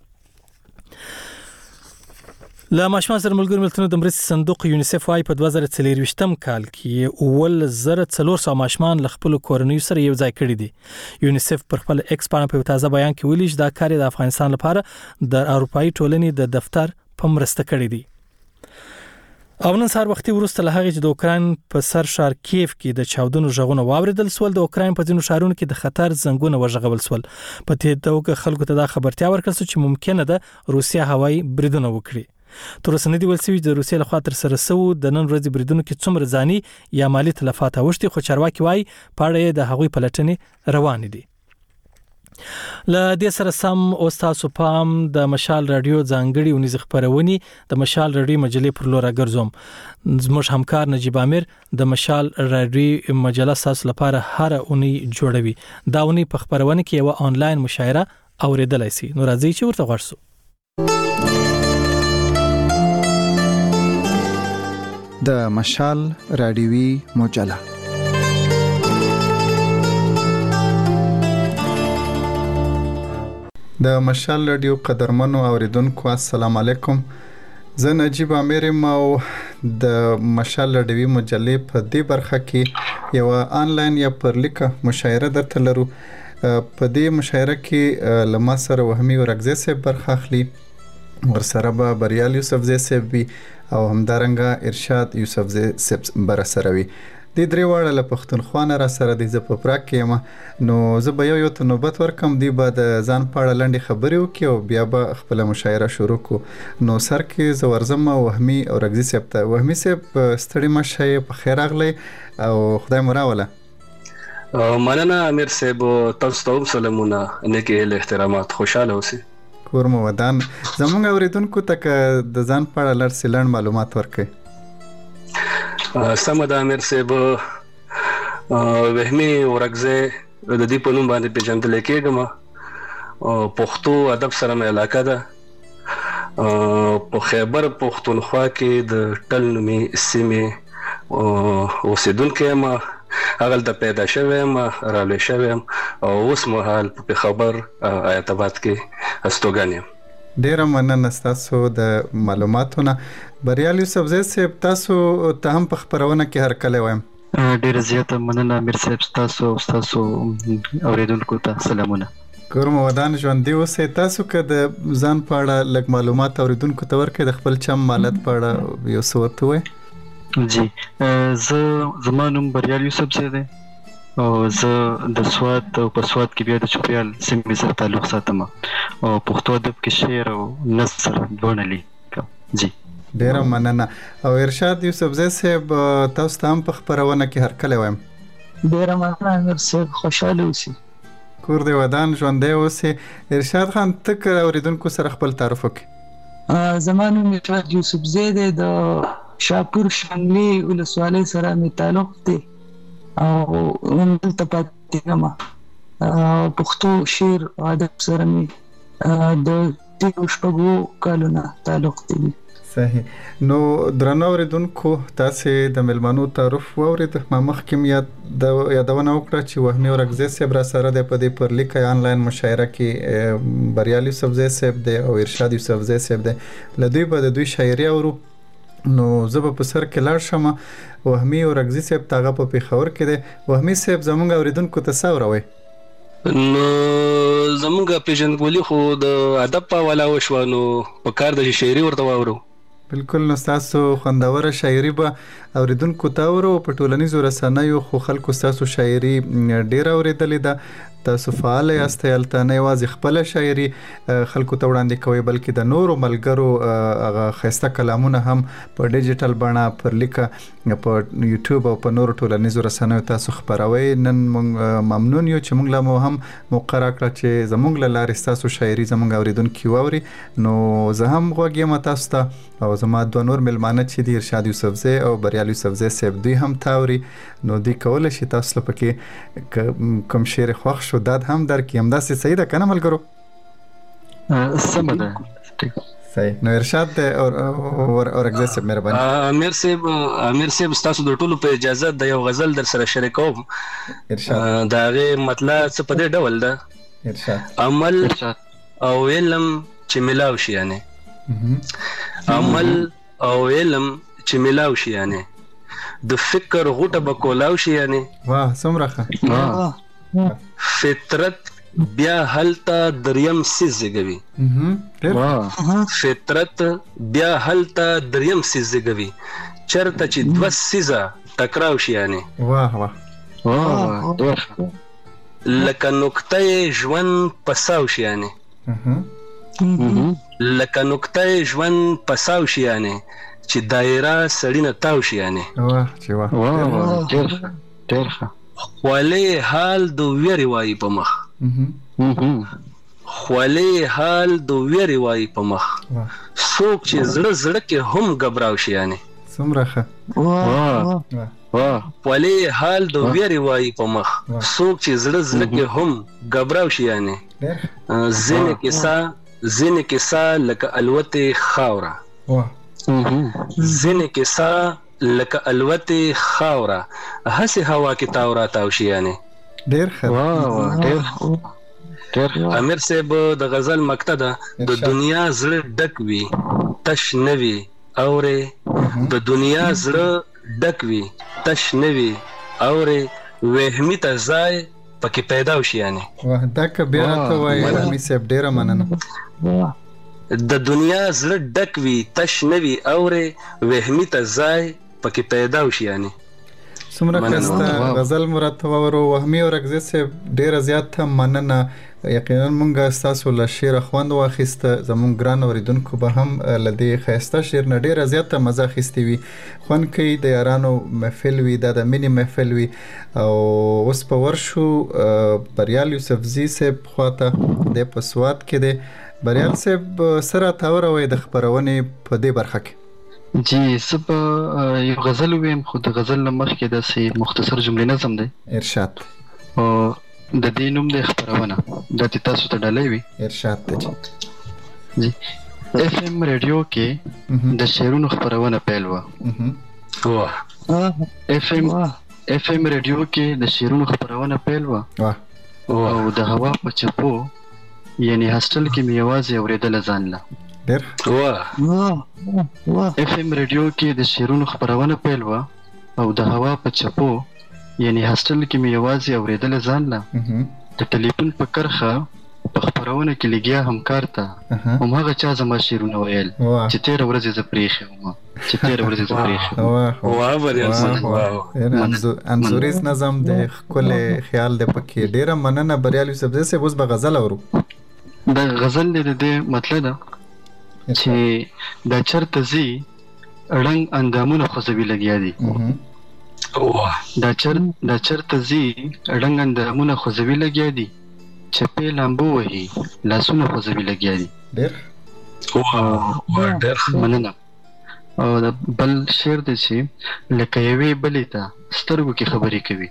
له ماشومان سره ملګري ملتونو د مرستې صندوق یونیسف وايي په دوه زره څلورویشتم کال کې اول زره څلور سوه ماشومان له خپل کورنیو سره یو ځای کړي دي. یونیسف پر خپل ایکس باندې په تازه بیان کې ویلي چې دا کار د افغانستان لپاره د اروپאי ټولنې د دفتر په مرسته کړی دی. او نن سهار وختي وروسته له هغه چې د اوکرين په سر شهر کیف کې د چاودنو ژغونه واوریدل سول، د اوکرين په ځینو شهرونو کې د خطر زنګونه وژغول سول. په دې توګه خلکو ته دا خبرتیا ورکړل چې ممکنه ده روسیا هوایي بریدونه وکړي. تر اوسه نه دی ول سوي د روسیې لخوا تر سره سو د نن ورځې بریدونو کې څومره ځاني یا مالی تلفات اوښتي، خو چارواکي وايي پاړې د هغوی پلټنې روان دي. له دې سره سم او تاسو پام د مشال رادیو ځانګړي ونیز خبرونی د مشال رادیو مجلې پر لور راګرځوم. زموږ همکار نجیب امیر د مشال رادیو مجله تاسو لپاره هر اونۍ جوړوي. دا اونۍ په خبرونه کې یو آنلاین مشاعره اوریدلای شي. نو راځي چې ورته ورسو. د مشال رادیوي مجله د مشال رادیو قدرمنو اوریدونکو السلام علیکم. زه نجیب امیر او د مشال رادیوي مجلې په دې برخه کې یو آنلاین یا پرلیکه مشاعره درته لرو. په دې مشاعره کې لمه سره وهمي ورغزه سه برخه اخلي، ورسره به بریال یوسفزی صاحب او همدارنګه ارشاد یوسفزی صاحب بر سره وي. د درې واړه له پښتونخوا نه را سره د زپ پراک کېم. نو زه به یو یو ته نوبت ورکم، دی به د ځان پاړه لنډي خبرې وکي او بیا به خپل مشاعره شروع کو. نو سر کې زورزم وهمي او رغزي صاحب ته. وهمي صاحب ستړي مشه په خیر اغلی او خدای مو راوله. مننه امیر صاحب، تاسو ته سلامونه، نیکه احترامات، خوشاله اوسئ. کور مو ودان. زمونږ اوریدونکو ته د ځان په اړه لږ سیلند معلومات ورکړئ. سم ده امیر صاحب، وهمي ورغزه د دې په نوم باندې پیژندل کېږم. پښتو ادب سره مې علاقه ده. په خیبر پښتونخوا کې د ټل نومي سیمې اوسیدونکی یم. هغه د پیدا شوم، رالوی شوم او اوس مهال په خبر آیت آباد کې استوګن یم. ډیره مننه تاسو د معلوماتونه. بریال یوسفزی صاحب تاسو ته هم په خبرونه کې هر کله وایم. ډیره زیاته مننه امیر صاحب، تاسو تاسو اوریدونکو ته سلامونه. کوم ودان ژوند دی اوسه. تاسو که د ځان په اړه لږ معلومات اوریدونکو ته ورکړئ، د خپل چم مالت په اړه یو څه ورته وایي. جی زه زما نوم بریال یوسفزی دی او زه د سواد او په سواد کې بیا د چوپیال سیمې سره تعلق ساتم او پښتو ادب کې شعر او نثر دونه لیکم. جی ډیره مننه. او ارشاد یوسفزی صاحب تاسو ته هم په خبرونه کې هرکلی وایم. ډیره مننه امیر صاحب، خوشاله اوسئ. کور دې ودان ژوندی اوسئ. ارشاد خان ته که اوریدونکو سره خپل تعارف وکړي. زما نوم ارشاد یوسفزی دی، د شاپور شنګلي ولسوالۍ سره مې تعلق دی او همدلته پاتې یم. پښتو شعر او ادب سره مې د تېرو شپږو کالو نه تعلق دی. صحیح. نو درنو اوریدونکو تاسې د میلمنو تعارف واورید. ما مخکې م یادونه وکړه چې وهمي اورکزی صاحب را سره دی په دې پر لیکه آنلاین مشاعره کې بریال یوسفزی صاحب دی او ارشاد یوسفزی صاحب دی. له دوی به د دوی شاعري اورو. نو زه به په سر کې لاړ شم. وهمي اورکزی صاحب ته هغه په پېښور کې دی. وهمي صاحب زموږ اوریدونکو ته څه اوروئ؟ نو زموږ پیژندګلوي خو د ادب په حواله وشوه، نو په کار د شاعري ورته واورو. بالکل. نو ستاسو خوندوره شاعري به اوریدونکو ته اورو. په ټولنیزو رسنیو خو خلکو ستاسو شاعري ډیره اوریدلې ده. تاسو فعال یاستئ، هلته نه یوازې خپله شاعري خلکو ته وړاندې کوئ بلکې د نورو ملګرو هغه ښایسته کلامونه هم په ډیجیټل بڼه پر لیکه په یوټیوب او په نورو ټولنیزو رسنیو تاسو خپروئ. نن موږ ممنون یو چې موږ له مو هم موقع راکړه چې زموږ له لارې ستاسو شاعري زموږ اوریدونکي واوري. نو زه هم غوږ یم تاسو ته او زما دوه نور میلمانه چې دي ارشاد یوسفزی او بریال یوسفزی صاحب دوی هم تاوري. نو دوی کولی شي تاسو له پکې کوم شعر خوښ شو دا هم درکړي. همداسې صحیح ده که نه ملګرو؟ سمه ده. صحیح. نو ارشاد دی اورکزی صاحب مهرباني. امیر صاحب امیر صاحب ستاسو د ټولو په اجازه د یو غزل در سره شریکوم. ارشاد. د هغې مطلب څه په دې ډول ده؟ ارشاد. عمل او علم چې ملاو شي، یعنې عمل او علم چې ملاو شي، یعنې د فکر غوټه به کولاو شي، یعنې واه څومره ښه. فطرت بیا هلته دریم سیز زیږوي. فطرت بیا هلته دریم سیز زیږوي، چرته چې دوه سیزه ټکراو شي، یعنې واه واه لکه نقطه ژوند پساو شي، یعنې لکه نقطه ژوند پساو شي، یعنې چې دایره سړی نه تاو شي، یعنې واه چې واه ډېر ښه ډېر ښه. خولې حال د ویرې وایي په مخ، خولې حال د ویرې وایي په مخ، څوک چې زړه زړه کې هم غبراو شي، یعنې څومره ښه. خولې حال د ویرې وایي په مخ، څوک چې زړه زړه کې هم غبراو شي، یعنې ځینې کیسه ځینې کیسه لکه الوتې خاوره، ځینې کیسه لکه الوتې خاوره، هسې هوا کې تاو را تاو شي، یعنې ډېر ښه. امیر صاحب د غزل مکته ده، د دنیا زړه ډک وي تش نه وي اورې، د دنیا زړه ډک وي تش نه وي اورې، وهمي ته ځای پکې پیدا وشي، یعنې واه دا که بیا راته وایي وهمي صاحب ډېره مننه. د دنیا زړه ډک وي تش نه وي اورې، وهمي ته ځای پکې پیدا وشي، یعنې څومره ښایسته غزل مو راته واورو. وهمي اورکزی صاحب ډېره زیاته مننه. یقینا موږ ستاسو له شعره خوند واخیسته. زموږ ګران اوریدونکو به هم له دې ښایسته شعر نه ډېره زیاته مزه اخیستې وي. خوند کوي، د یارانو محفل وي، دا د مینې محفل وي. او اوس په ورشو بریال یوسفزي صاحب خواته، دی په سوات کې دی. بریال صاحب څه راته اوروئ د خپرونې په دې برخه کې؟ جی زه به یو غزل ووایم، خو د غزل نه مخکې داسې مختصر جملې نظم دی. ارشاد. او د دې نوم دی خپرونه، دا چې تاسو ته ډالۍ وي. ارشاد ته جی. اف ام ریډیو کې د شعرونو خپرونه پیل وه. اف ام اف ام ریډیو کې د شعرونو خپرونه پیل وه، او د هوا په چپو یعنی هاسټل کې مې یوازې اورېدله ځان له. ډېر اف ام ریډیو کې د شعرونو خپرونه پیل وه، او د هوا په چپو یعنی هاسټل کې مې یوازې اورېدله ځان له. د ټلیفون په کرښه په خپرونه کې لګیا همکار ته هماغه چا زما شعرونه ویل چې تېره ورځ یې زه پرېښی وم، چې تېره ورځ یې زه پرېښی وم. انځوریز نظم دی، ښکلی خیال دی پکې. ډېره مننه بریال یوسفزي صاحب. اوس به غزل اورو. د غزل د دې مطلب ده چې دا چرته ځي رنگ اندامونه خوځوي لګیا دي. دا چر دا چرته زی رنگ اندامونه خوځوي لګیا دي، چپې لامبو وهي لاسونه خوځوي لګیا دي. ډېر ډېر مننه. او د بل شعر دی چې لکه یوې بلې ته سترګو کې خبرې کوي،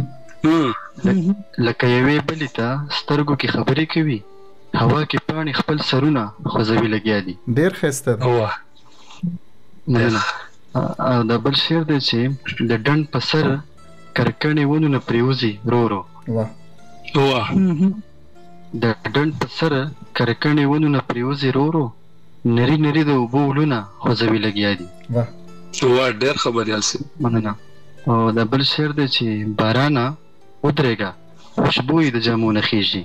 لکه یوې بلې ته سترګو کې خبرې کوي، هوا کې پاڼې خپل سرونه خوځوي لګیا دي. ډېر ښایسته ده. مننه. او د بل شعر دی چې د ډنډ په سر کرکڼې ونو نه پرېوځي رو رو، د ډنډ په سر کرکڼې ونو نه پرېوځي رو رو، نری نری د اوبو ولونه خوځوي لګیا دي. واه ډېر خبریال سي. مننه. او د بل شعر دی چې بارانه ودرېږه خوشبویي د جامو نه خیږي،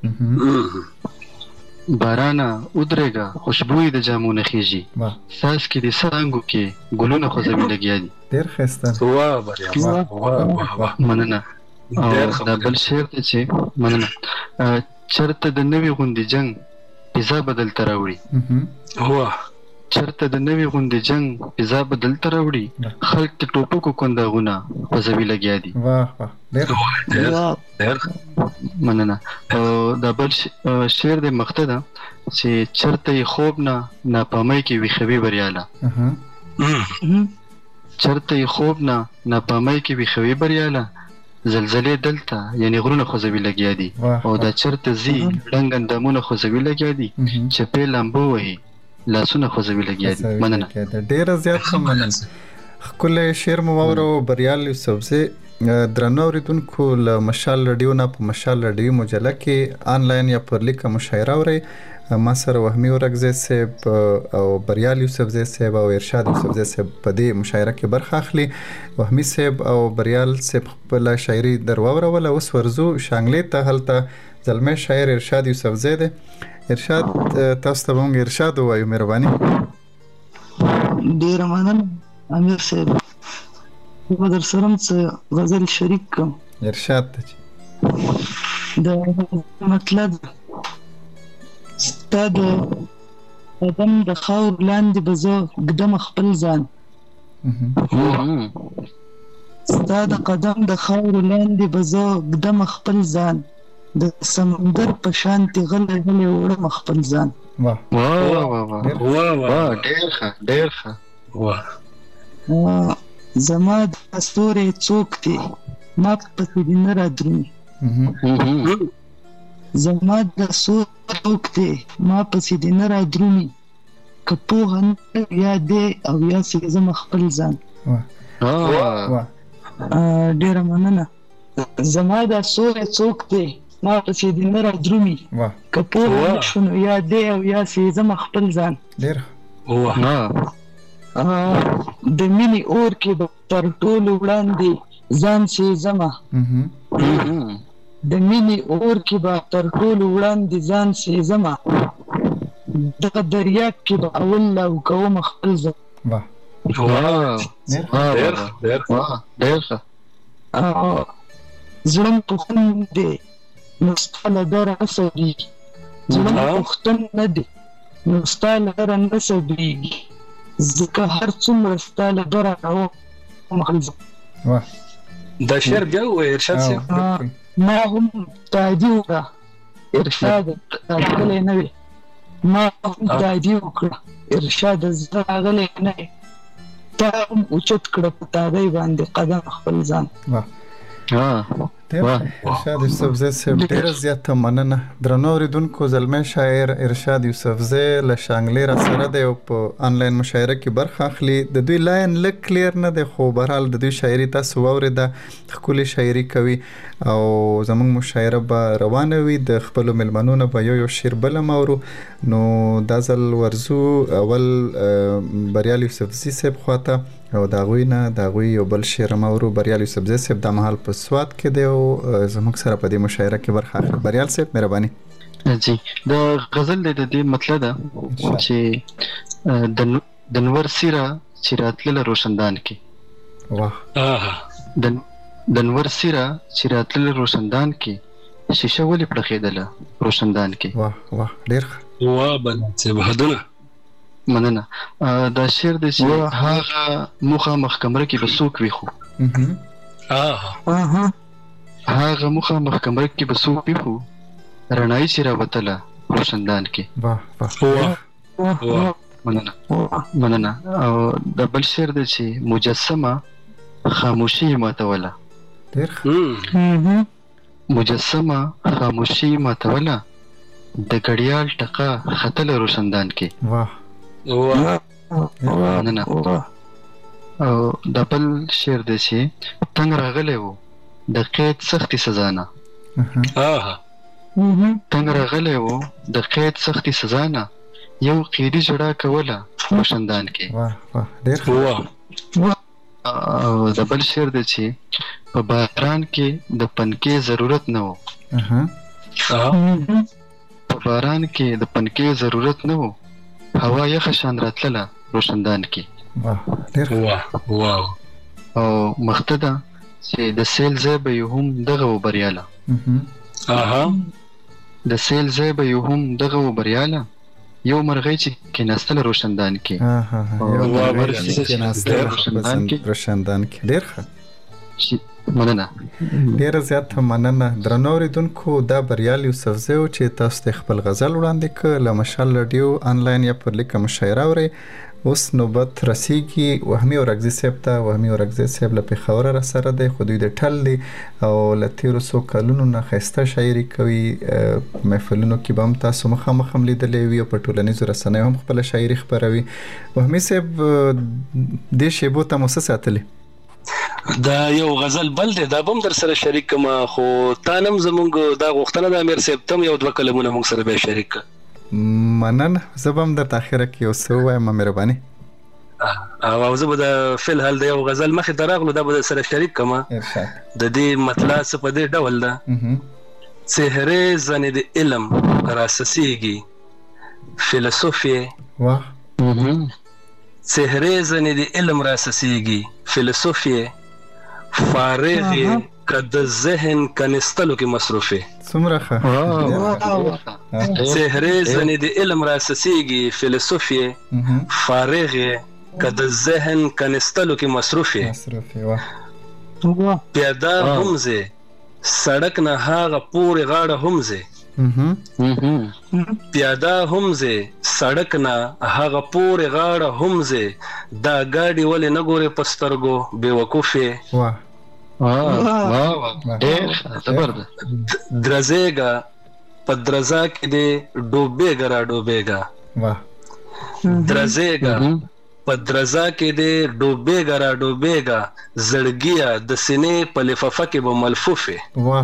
بارانه ودرېږه خوشبویي د جامو نه خیږي، ساس کې د څانګو کې ګلونه خوځوي لګیا دي. ډېر ښایسته. واه بریال. مننه. او د بل شعر دی چې مننه چرته د نوې غوندې جنگ فضا بدل ته راوړي، واه چرته د نوې غوندې جنگ فضا بدل ته راوړي، خلک د ټوپکو کنداغونه خوځوي لګیا دي. واه واه ډېر. مننه. او د بل شعر د مخته ده چې چرته یې خوب نه ناپامۍ کې ویښوي بریاله، چرته یې خوب نه ناپامۍ کې ویښوي بریاله، زلزلې دلته یعنی غرونه خوځوي لګیا دي. او دا چرته زی رنګ اندامونه خوځوي لګیا دي، چپې لامبو وهي لاسونه خوځوي لګیا دي. مننه. ډېره زیاته مننه. ښکلی شعر مو واورو بریال یوسفزي. درنو اورېدونکو له مشال رادیو نه په مشال رادیو مجله کې آنلاین یا پر لیکه مشاعره اورئ. ما سره وهمي ورکزی صاحب او بریال یوسفزي صاحب او ارشاد یوسفزي صاحب په دې مشاعره کې برخه اخلي. وهمي صاحب او بریال صاحب خپله شاعري در واوروله. اوس ورځو شانګلې ته. هلته زلمی شاعر ارشاد یوسفزي دی. ارشاد تاسو ته به موږ ارشاد ووایو، مهرباني. ډېره مننه امیر صاحب. زه در سره هم څه غزل شریک کړم. ارشاد ته چې د مطلب ستا د قدم د خاور لاندې به زه ږدم خپل ځان، ستا د قدم د خاور لاندې به زه ږدم خپل ځان، د سمندر په شانتې غلی غلی وړم خپل ځان. واه واه واه واه ډېر ښه ډېر ښه. واه زما د ستوري څوک دی ما پسې دې نه رادرومي، زما د ستوري څوک دی ما پسې دې نه رادرومي، که پوهه نه یا دی او یا سې زما خپل ځان. ډېره مننه. زما د ستوري څوک دی ما پسې دې نه رادرومي، که پوهه نه شو نو یا دی او یا سې زما خپل ځان. ډېر د مینې اور کې به تر ټولو وړاندې ځان سېزمه، د مینې اور کې به تر ټولو وړاندې ځان سېزمه، دغه دریاب کې به اول لو کوم خپل ځان. ډېر ښه. زړه مې پوښتن دی نو ستا له دره نه صبرېږي، زړه مې پوښتن نه دی نو ستا له دره نه صبرېږي، ځکه هر څومره ستا له دره راوم خپل ځان. دا شعر بیا ووایه ارشاد صاحب. ما هم تادي وکړه ارشاد راغلی نه وې، ما هم تادي وکړه ارشاد زه راغلی نه وې، تا هم اوچت کړه په تادۍ باندې قدم خپل ځان. ارشاد یوسفزي صاحب ډېره زیاته مننه. درنو اورېدونکو زلمی شاعر ارشاد یوسفزي له شانګلې را سره دی او په آنلاین مشاعره کې برخه اخلي. د دوی لاین لږ کلیر نه دی خو بهرحال د دوی شاعري تاسو واورېده، ښکلې شاعري کوي او زموږ مشاعره به روانه وي. د خپلو مېلمنو نه به یو یو شعر بل هم اورو. نو دا ځل ورځو اول بریال یوسفزي صاحب خواته او د هغوی نه د هغوی یو بل شعر هم اورو. بریال یوسفزي صاحب دا مهال په سوات کې دی او زموږ سره په دې مشاعره کې برخه اخلي. بریال صاحب مهرباني. جی د غزل د دې مطلب ده چې د نور سیره چې راتلله روشندان کې، واه د نور سیره چې راتلله روشندان کې، شیشه ولې پړخېدله روشندان کې. واه واه ډېر ښه. واه بل څه بهادونه. مننه. دا شعر دی چې هغه مخه مخکمره کې به څوک وي خو هغه مخه مخکمره کې به څوک وي خو رڼایي چې راوتله روشندان کې. مننه مننه. او د بل شعر دی چې مجسمه خاموشي ماتوله. ډېر مجسمه خاموشي ماتوله د غړیال ټقه ختله روشندان کې. واه مننه. او د بل شعر دی چې تنګ راغلی و د قید سختي سزا نه. تنګ راغلی و د قید سختي سزا نه یو قیدي جوړه کوله روشندان کې. واه واه ډېر او د بل شعر دی چې په باران کې د پنکې ضرورت نه و. په باران کې د پنکې ضرورت نه و هوا یخه شان راتلله روشندان کې. او مخته ده چې د سیل ځای به یو هم دغه و بریاله. د سیل ځای به یو هم دغه و بریاله یو مرغۍ چې کېناستله روشندان کې. روشندان کې ډېر ښه. مننه. ډېره زیاته مننه. درنو اورېدونکو دا بریال یوسفزی و چې تاسو ته خپل غزل وړاندې کړ له مشال راډیو آنلاین یا پر لیکه مشاعره اورئ. اوس نوبت رسیږي وهمي اورکزي صاحب ته. وهمي اورکزي صاحب له پېښوره را سره دی خو دوی د ټل دی او له تېرو څو کلونو نه ښایسته شاعري کوي. محفلونو کې به هم تاسو مخامخ هم لیدلی وي او په ټولنیزو رسنیو هم خپله شاعري خپروي. وهمي صاحب دې شیبو ته مو څه ساتلي؟ دا یو غزل بل دی دا به هم در سره شریک کړم خو تا نه هم زموږ دا غوښتنه ده امیر صاحب ته هم یو دوه کلمونه موږ سره بیا شریک کړه. مننه. زه به هم درته اخره کې یو څه ووایم مهرباني. او زه به د فلحال د یو غزل مخې ته راغلو دا به در سره شریک کړم. د دې مطلع څه په دې ډول ده څهرې زنې د علم راسسیږي فلسفې. واه څهرې زنې د علم راسسیږي فلسفې فارغې که د ذهن کنستلو کې مصروفې. څومره ښه. څهرې زنې د علم راسسیږي فلسفې فارغې که د ذهن کنستلو کې مصروفې. پیاده هم ځې سړک نه هغه پورې غاړه هم ځې. پیاده هم ځې سړک نه هغه پورې غاړه هم ځې دا ګاډي ولې نه ګورې په سترګو بې وقوفې. درزېږه په درزا کې دې ډوبېږه را ډوبېږه. درزېږه په درزا کې دې ډوبېږه را ډوبېږه زړګیه د سینې په لفافه کې به ملفوفې.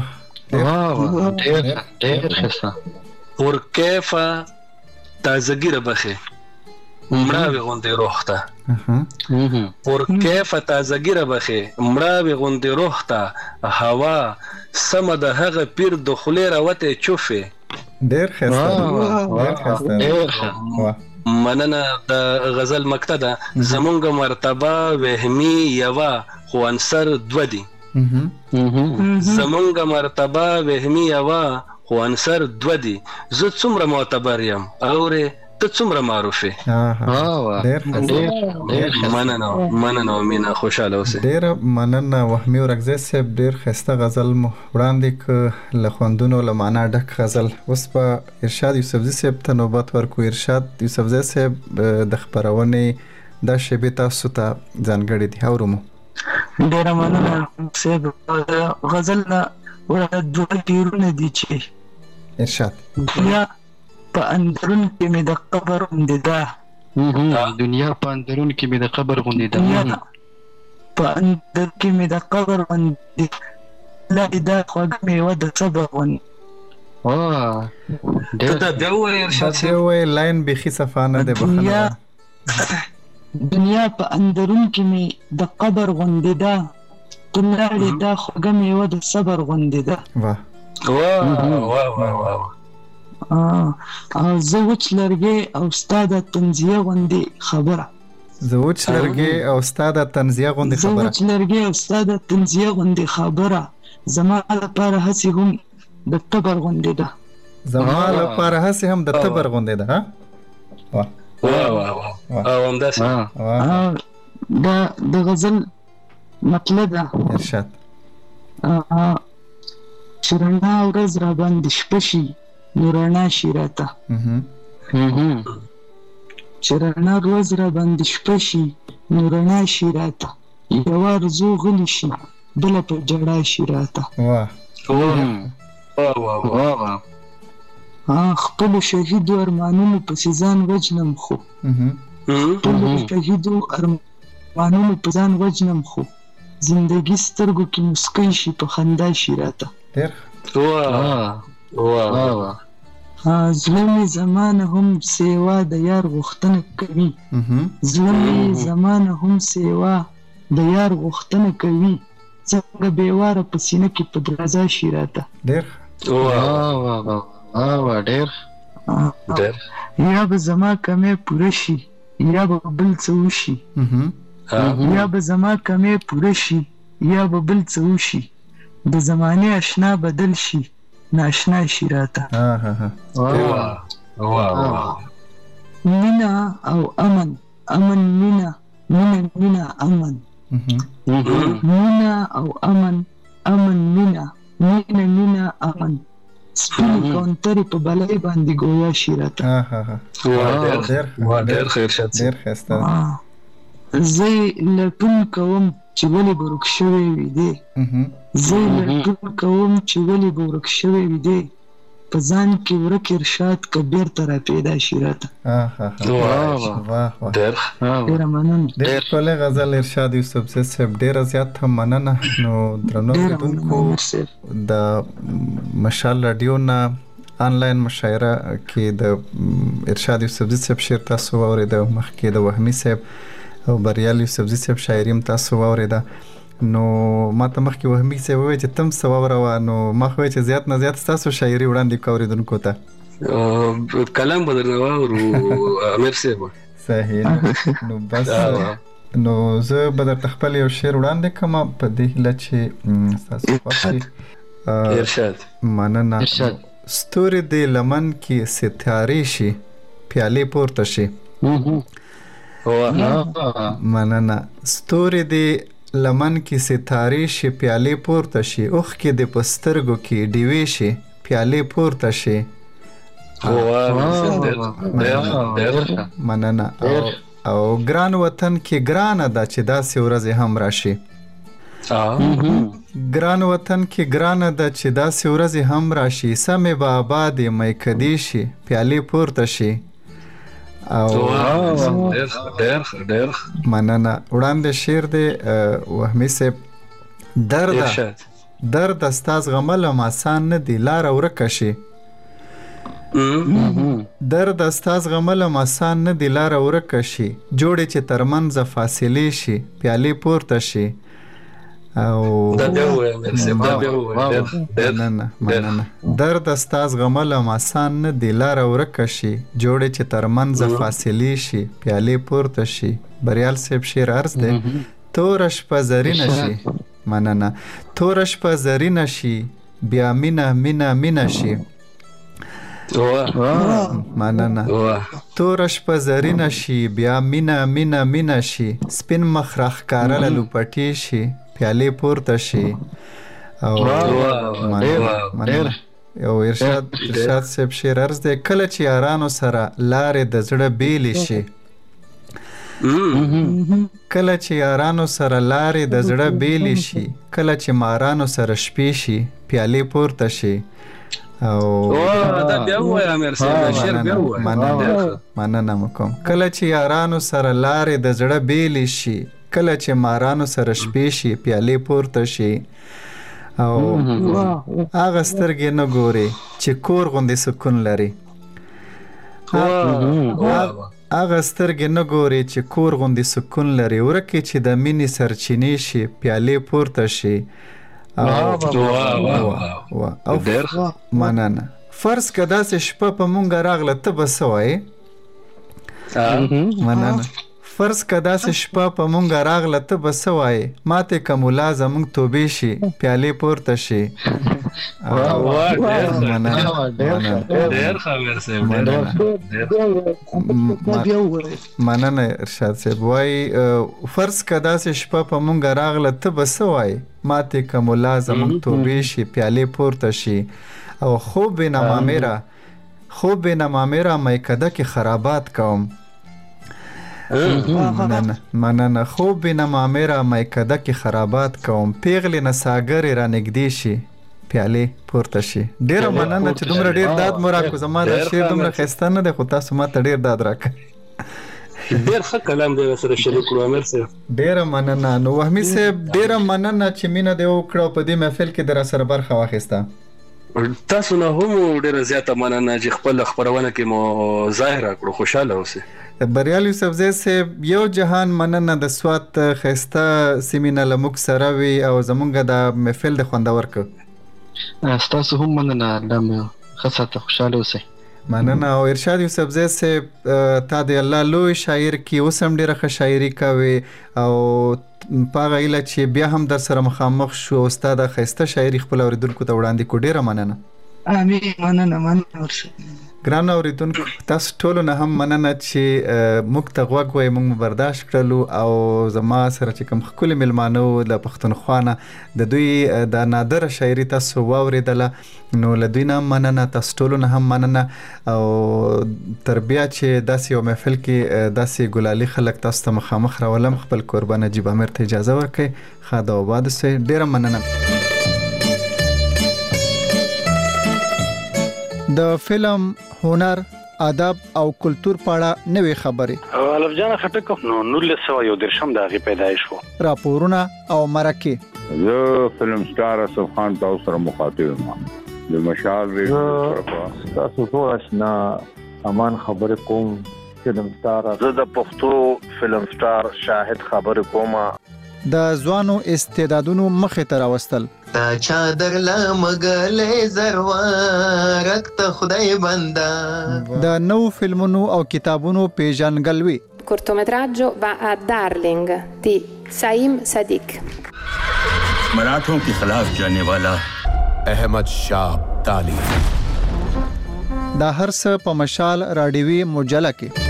پر کیفه تازګي ربخې مړاوي غوندې روح ته. پر کیفه تازګي ربخې مړاوي غوندې روح ته هوا سمه د هغه پیر د خولې راوتې چوفې. ډېر ښایسته. مننه. د غزل مکته ده زمونږ مرتبه وهمي یوه خو عنصر دوه دي. زمونږ مرتبه وهمي یوه خو عنصر دوه دي زه څومره معتبر یم اورې ته څومره معروفې. مننه مننه مینا خوشاله اوسې. ډېره مننه وهمي اورکزی صاحب. ډېر ښایسته غزل مو وړاندې کړ له خوندونو له معنا ډک غزل. اوس به ارشاد یوسفزي صاحب ته نوبت ورکړو. ارشاد یوسفزي صاحب د خپرونې دا شیبې تاسو ته ځانګړې دي اورو مو. ډېره مننه صاحب. غزل نه دوه تیرونه دي چې ارشاد دنیا په اندرون کې مې د قبر غوندې ده. دنیا په اندرون کې مې د قبر غوندې ده. په اندر کې مې د قبر غوندې لا دا خوږه میوه د صبر غوندې. ته دا ووایې ارشاد صاحب. دا ووایې لاین بیخي صفا نه دی. بخښنه دنیا په اندرون کې مې د قبر غوندې ده ته لاړې دا خوږه میوه د صبر غوندې ده. او زه وچ لرګی او ستا د تنزیه غوندې خبره. زه وچ لرګی او ستا د تنزیه غوندې خبره. زه وچ لرګی او ستا د تنزیه غوندې خبره زما لپاره هسې هم د تبر غوندې ده. زما لپاره هسې هم د تبر غوندې ده. واه واه او همداسې دا د غزل مطلب ده ارشاد چې رڼا ورځ را باندې شپه شي نو رڼا شي راته چې رڼا ورځ را باندې شپه شي نو رڼا شي راته یوه ارزو غلی شي بله په جړا شي راته خپلو شهیدو ارمانونو پسې ځان وجنم خو خپلو شهیدو ارمانونو په ځان وجنم خو زندگی سترګو کې مسکی شي په خندا شي راته زړه مې زمانه هم سیوا د یار غوښتنه کوي زړه مې زمانه هم سیوا د یار غوښتنه کوي څنګه بېواره په سینه کې په درازا شي راته ډېر ډېر یا به زما کمې پوره شي یا به بل څه وشي یا به زما کمې پوره شي یا به بل څه وشي د زمانې اشنا بدل شي ناشنا شي راته مینه او امن امن مینه مینه مینه امن مینه او امن امن مینه مینه مینه امن سپینې کونترې په بلای باندې ګویا شي راته ډېر خیر شه ډېر ښایسته زه لټون کوم چې ولې به ورک شوی وي دی زه لټون کوم چې ولې به ورک شوی وي دی په ځان کې ورک ارشاد که بیرته را پیدا شي راته ډېره مننه ډېر ښکلی غزل ارشاد یوسفزي صاحب ډېره زیاته مننه نو درنو اورېدونکو د مشال راډیو نه آنلاین مشاعره کې د ارشاد یوسفزي صاحب شعر تاسو واورېده مخکې د وهمي صاحب او بریال یوسفزي صاحب شاعري هم تاسو واورېده نو ما ته مخکې وهمي صاحب وویل چې ته هم څه واوروه نو ما خو ویل چې زیات نه زیات ستاسو شاعري وړاندې کړه اورېدونکو ته کلام به درنه واورو امیر صاحب صحیح نو بس نو زه به درته خپل یو شعر وړاندې کړم په دې هیله چې ستاسو خوښ شي ارشاد مننه ستوري دې لمن کې ستارې شي پیالې پورته شي مننه ستوري دې لمن کې ستارې شي پیالې پورته شي اوښکې دې په سترګو کې ډیوې شي پیالې پورته شي مننه او ګران وطن کې ګرانه ده چې داسې ورځې هم راشي ګران وطن کې ګرانه ده چې داسې ورځې هم راشي سمې به آبادې میکدې شي پیالې پورته شي او مننه وړاندې شعر دی وهمي صاحب درد درد ستا زغملم آسان نه دی لاره ورکه شي درد ستا زغملم آسان نه دی لاره ورکه شي جوړې چې تر منځه فاصلې شي پیالې پورته شي او مننه مننه درد ستا زغملم آسان نه دی لاره ورکه شي جوړې چې تر منځه فاصلې شي پیالې پورته شي بریال صاحب شعر عرض دی توره شپه زرینه شي مننه توره شپه زرینه شي بیا مینه مینه مینه شي مننه توره شپه زرینه شي بیا مینه مینه مینه شي سپین مخ راښکاره له لوپټې شي پیالې پورته شي او مننه یو ارشاد ارشاد صاحب شعر عرض دی کله چې یارانو سره لارې د زړه بیلې شي کله چې یارانو سره لارې د زړه بیلې شي کله چې مارانو سره شپې شي پیالې پورته شي او مننه مکوم کله چې یارانو سره لارې د زړه بیلې شي کله چې مارانو سره شپې شي پیالې پورته شي او هغه سترګې نه ګوري چې کور غوندې سکون لري هغه سترګې نه ګوري چې کور غوندې سکون لري ورکې چې د مینې سرچینې شي پیالې پورته شي او مننه فرض که داسې شپه په مونږ راغله ته به څه وایې مننه فرض که داسې شپه په مونږ راغله ته به څه وایې ماتې که ملا زمونږ توبې شي پیالې پورته شي واه ډېر خبر سه مننه ارشاد صاحب. وای فرض کدا سه شپه په مونږ راغله ته بس وای ماته کوم لازم توبې شي پیاله پورته شي او خوب نامه میرا خوب نامه میرا مې کده کې خرابات کوم مننه مننه خوب نامه میرا مې کده کې خرابات کوم پیغلی نساګر را نګدې شي پیاله پورته شي. ډیر مننه چې دومره ډیر داد مو راکو. زما د شعر دومره خسته نه ده خو تاسو ما ته ډیر داد راکړئ. ډیر ښه کلام دی سره شریک کړو امیر صاحب. ډیر مننه. نو وهمي صاحب ډیر مننه چې مینه دی وکړو په دې محفل کې در سره برخه واخیسته. تاسو نه هم ډیر زیاته مننه چې خپل خبرونه کې مو ظاهر کړو. خوشاله اوسئ. بریال یوسف زی صاحب یو جهان مننه د سوات خسته سیمینه لمک سره وی او زمونږ د محفل د خوندور ک. تاسو هم مننه لم خاصه خوشاله اوسئ. مننه. او ارشاد یوسف زی صاحب تا د الله لوی شاعر کې اوسم ډیره ښه شاعري کوي او پاغه ایله چې بیا هم در سره مخامخ شو استاد خسته شاعري خپل اوریدونکو ته وړاندې کو. ډیره مننه. امين مننه مننه ورشه. ګران اوریدونکو تاسو ټول نه هم مننه چې موږ ته غوږ وای موږ برداشت کړلو او زما سره چې کوم خپل ملمانو د پښتونخوا نه د دوی د نادر شاعري تاسو واوریدله نو له دوی نه مننه. تاسو ټول نه هم مننه او تربیه چې داسې یو محفل کې داسې ګلالي خلک تاسو ته مخامخ راولم خپل قربان نجیب امیر ته اجازه ورکړئ. خاده آباد اوسئ. ډیره مننه. د فلم هنر ادب او کلچر پاړه نوې خبرې الف جان خټک نو نولس سو یو درشم د غي پیدایش وو راپورونه او مرکه زه فلم سٹار اسف خان تاسو سره مخاطب یم د مشال ریډیو تاسو ټول آشنا امان خبر کوم فلم سٹار زه د پښتو فلم سٹار شاهد خبر کوم د ځوانو استعدادونو مخه تر واستل تا چادر لا مګلې زروارک ته خدای بندا د نو فلمونو او کتابونو پیژنګلوي. cortometraggio va a Darling di Saim Sadiq. मराठों के खिलाफ जाने वाला अहमद शाह अब्दाली. دا هر څه په مشال راډیوي مجله کې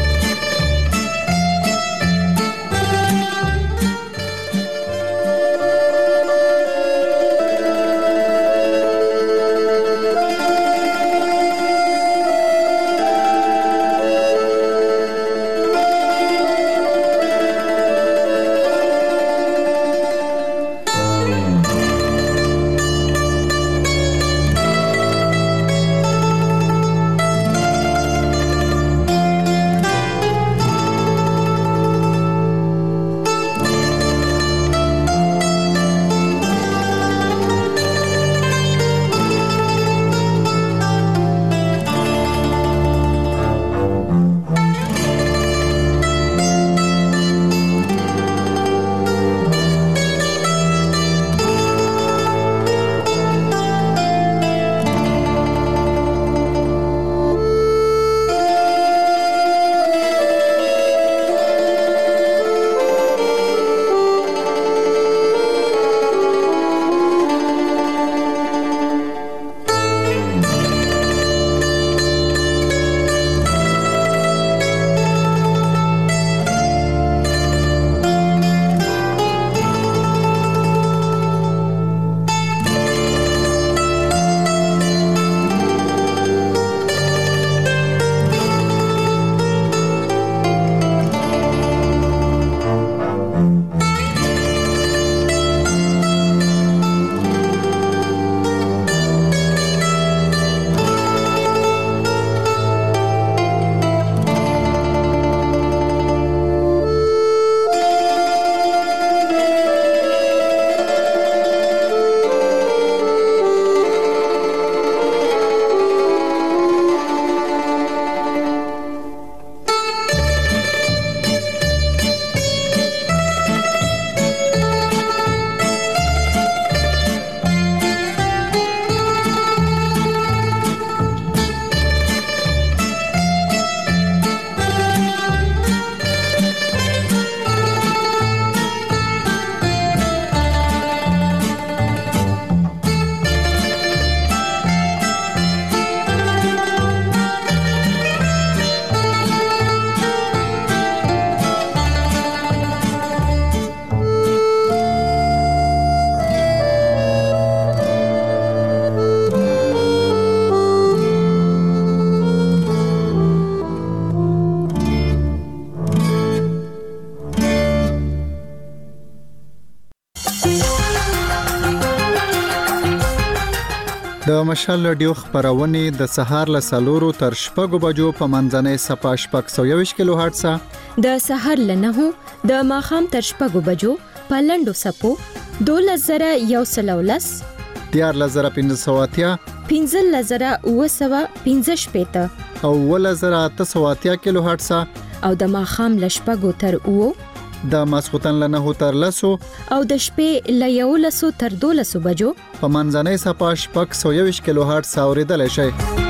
د مشال رادیو خبرونه د سهار له سلورو تر شپږو بجو په منځنۍ صفه شپږ سوه یوویشت کیلو هرتز، د سهار له نهو د ماښام تر شپږو بجو په لنډو سپو دولس زره یو سل او لس، دیارلس زره پنځه سوه اتیا، پنځلس زره اوه سوه پنځه شپېته او اوولس زره اته سوه اتیا کیلو هرتز، او د ماښام له شپږو تر اوو، د ماسخوتن له نهو تر لسو او د شپې له یولسو تر دولسو بجو په منځنۍ صفه شپږ سوه یوویشت کیلو هرتز اورېدلی شئ.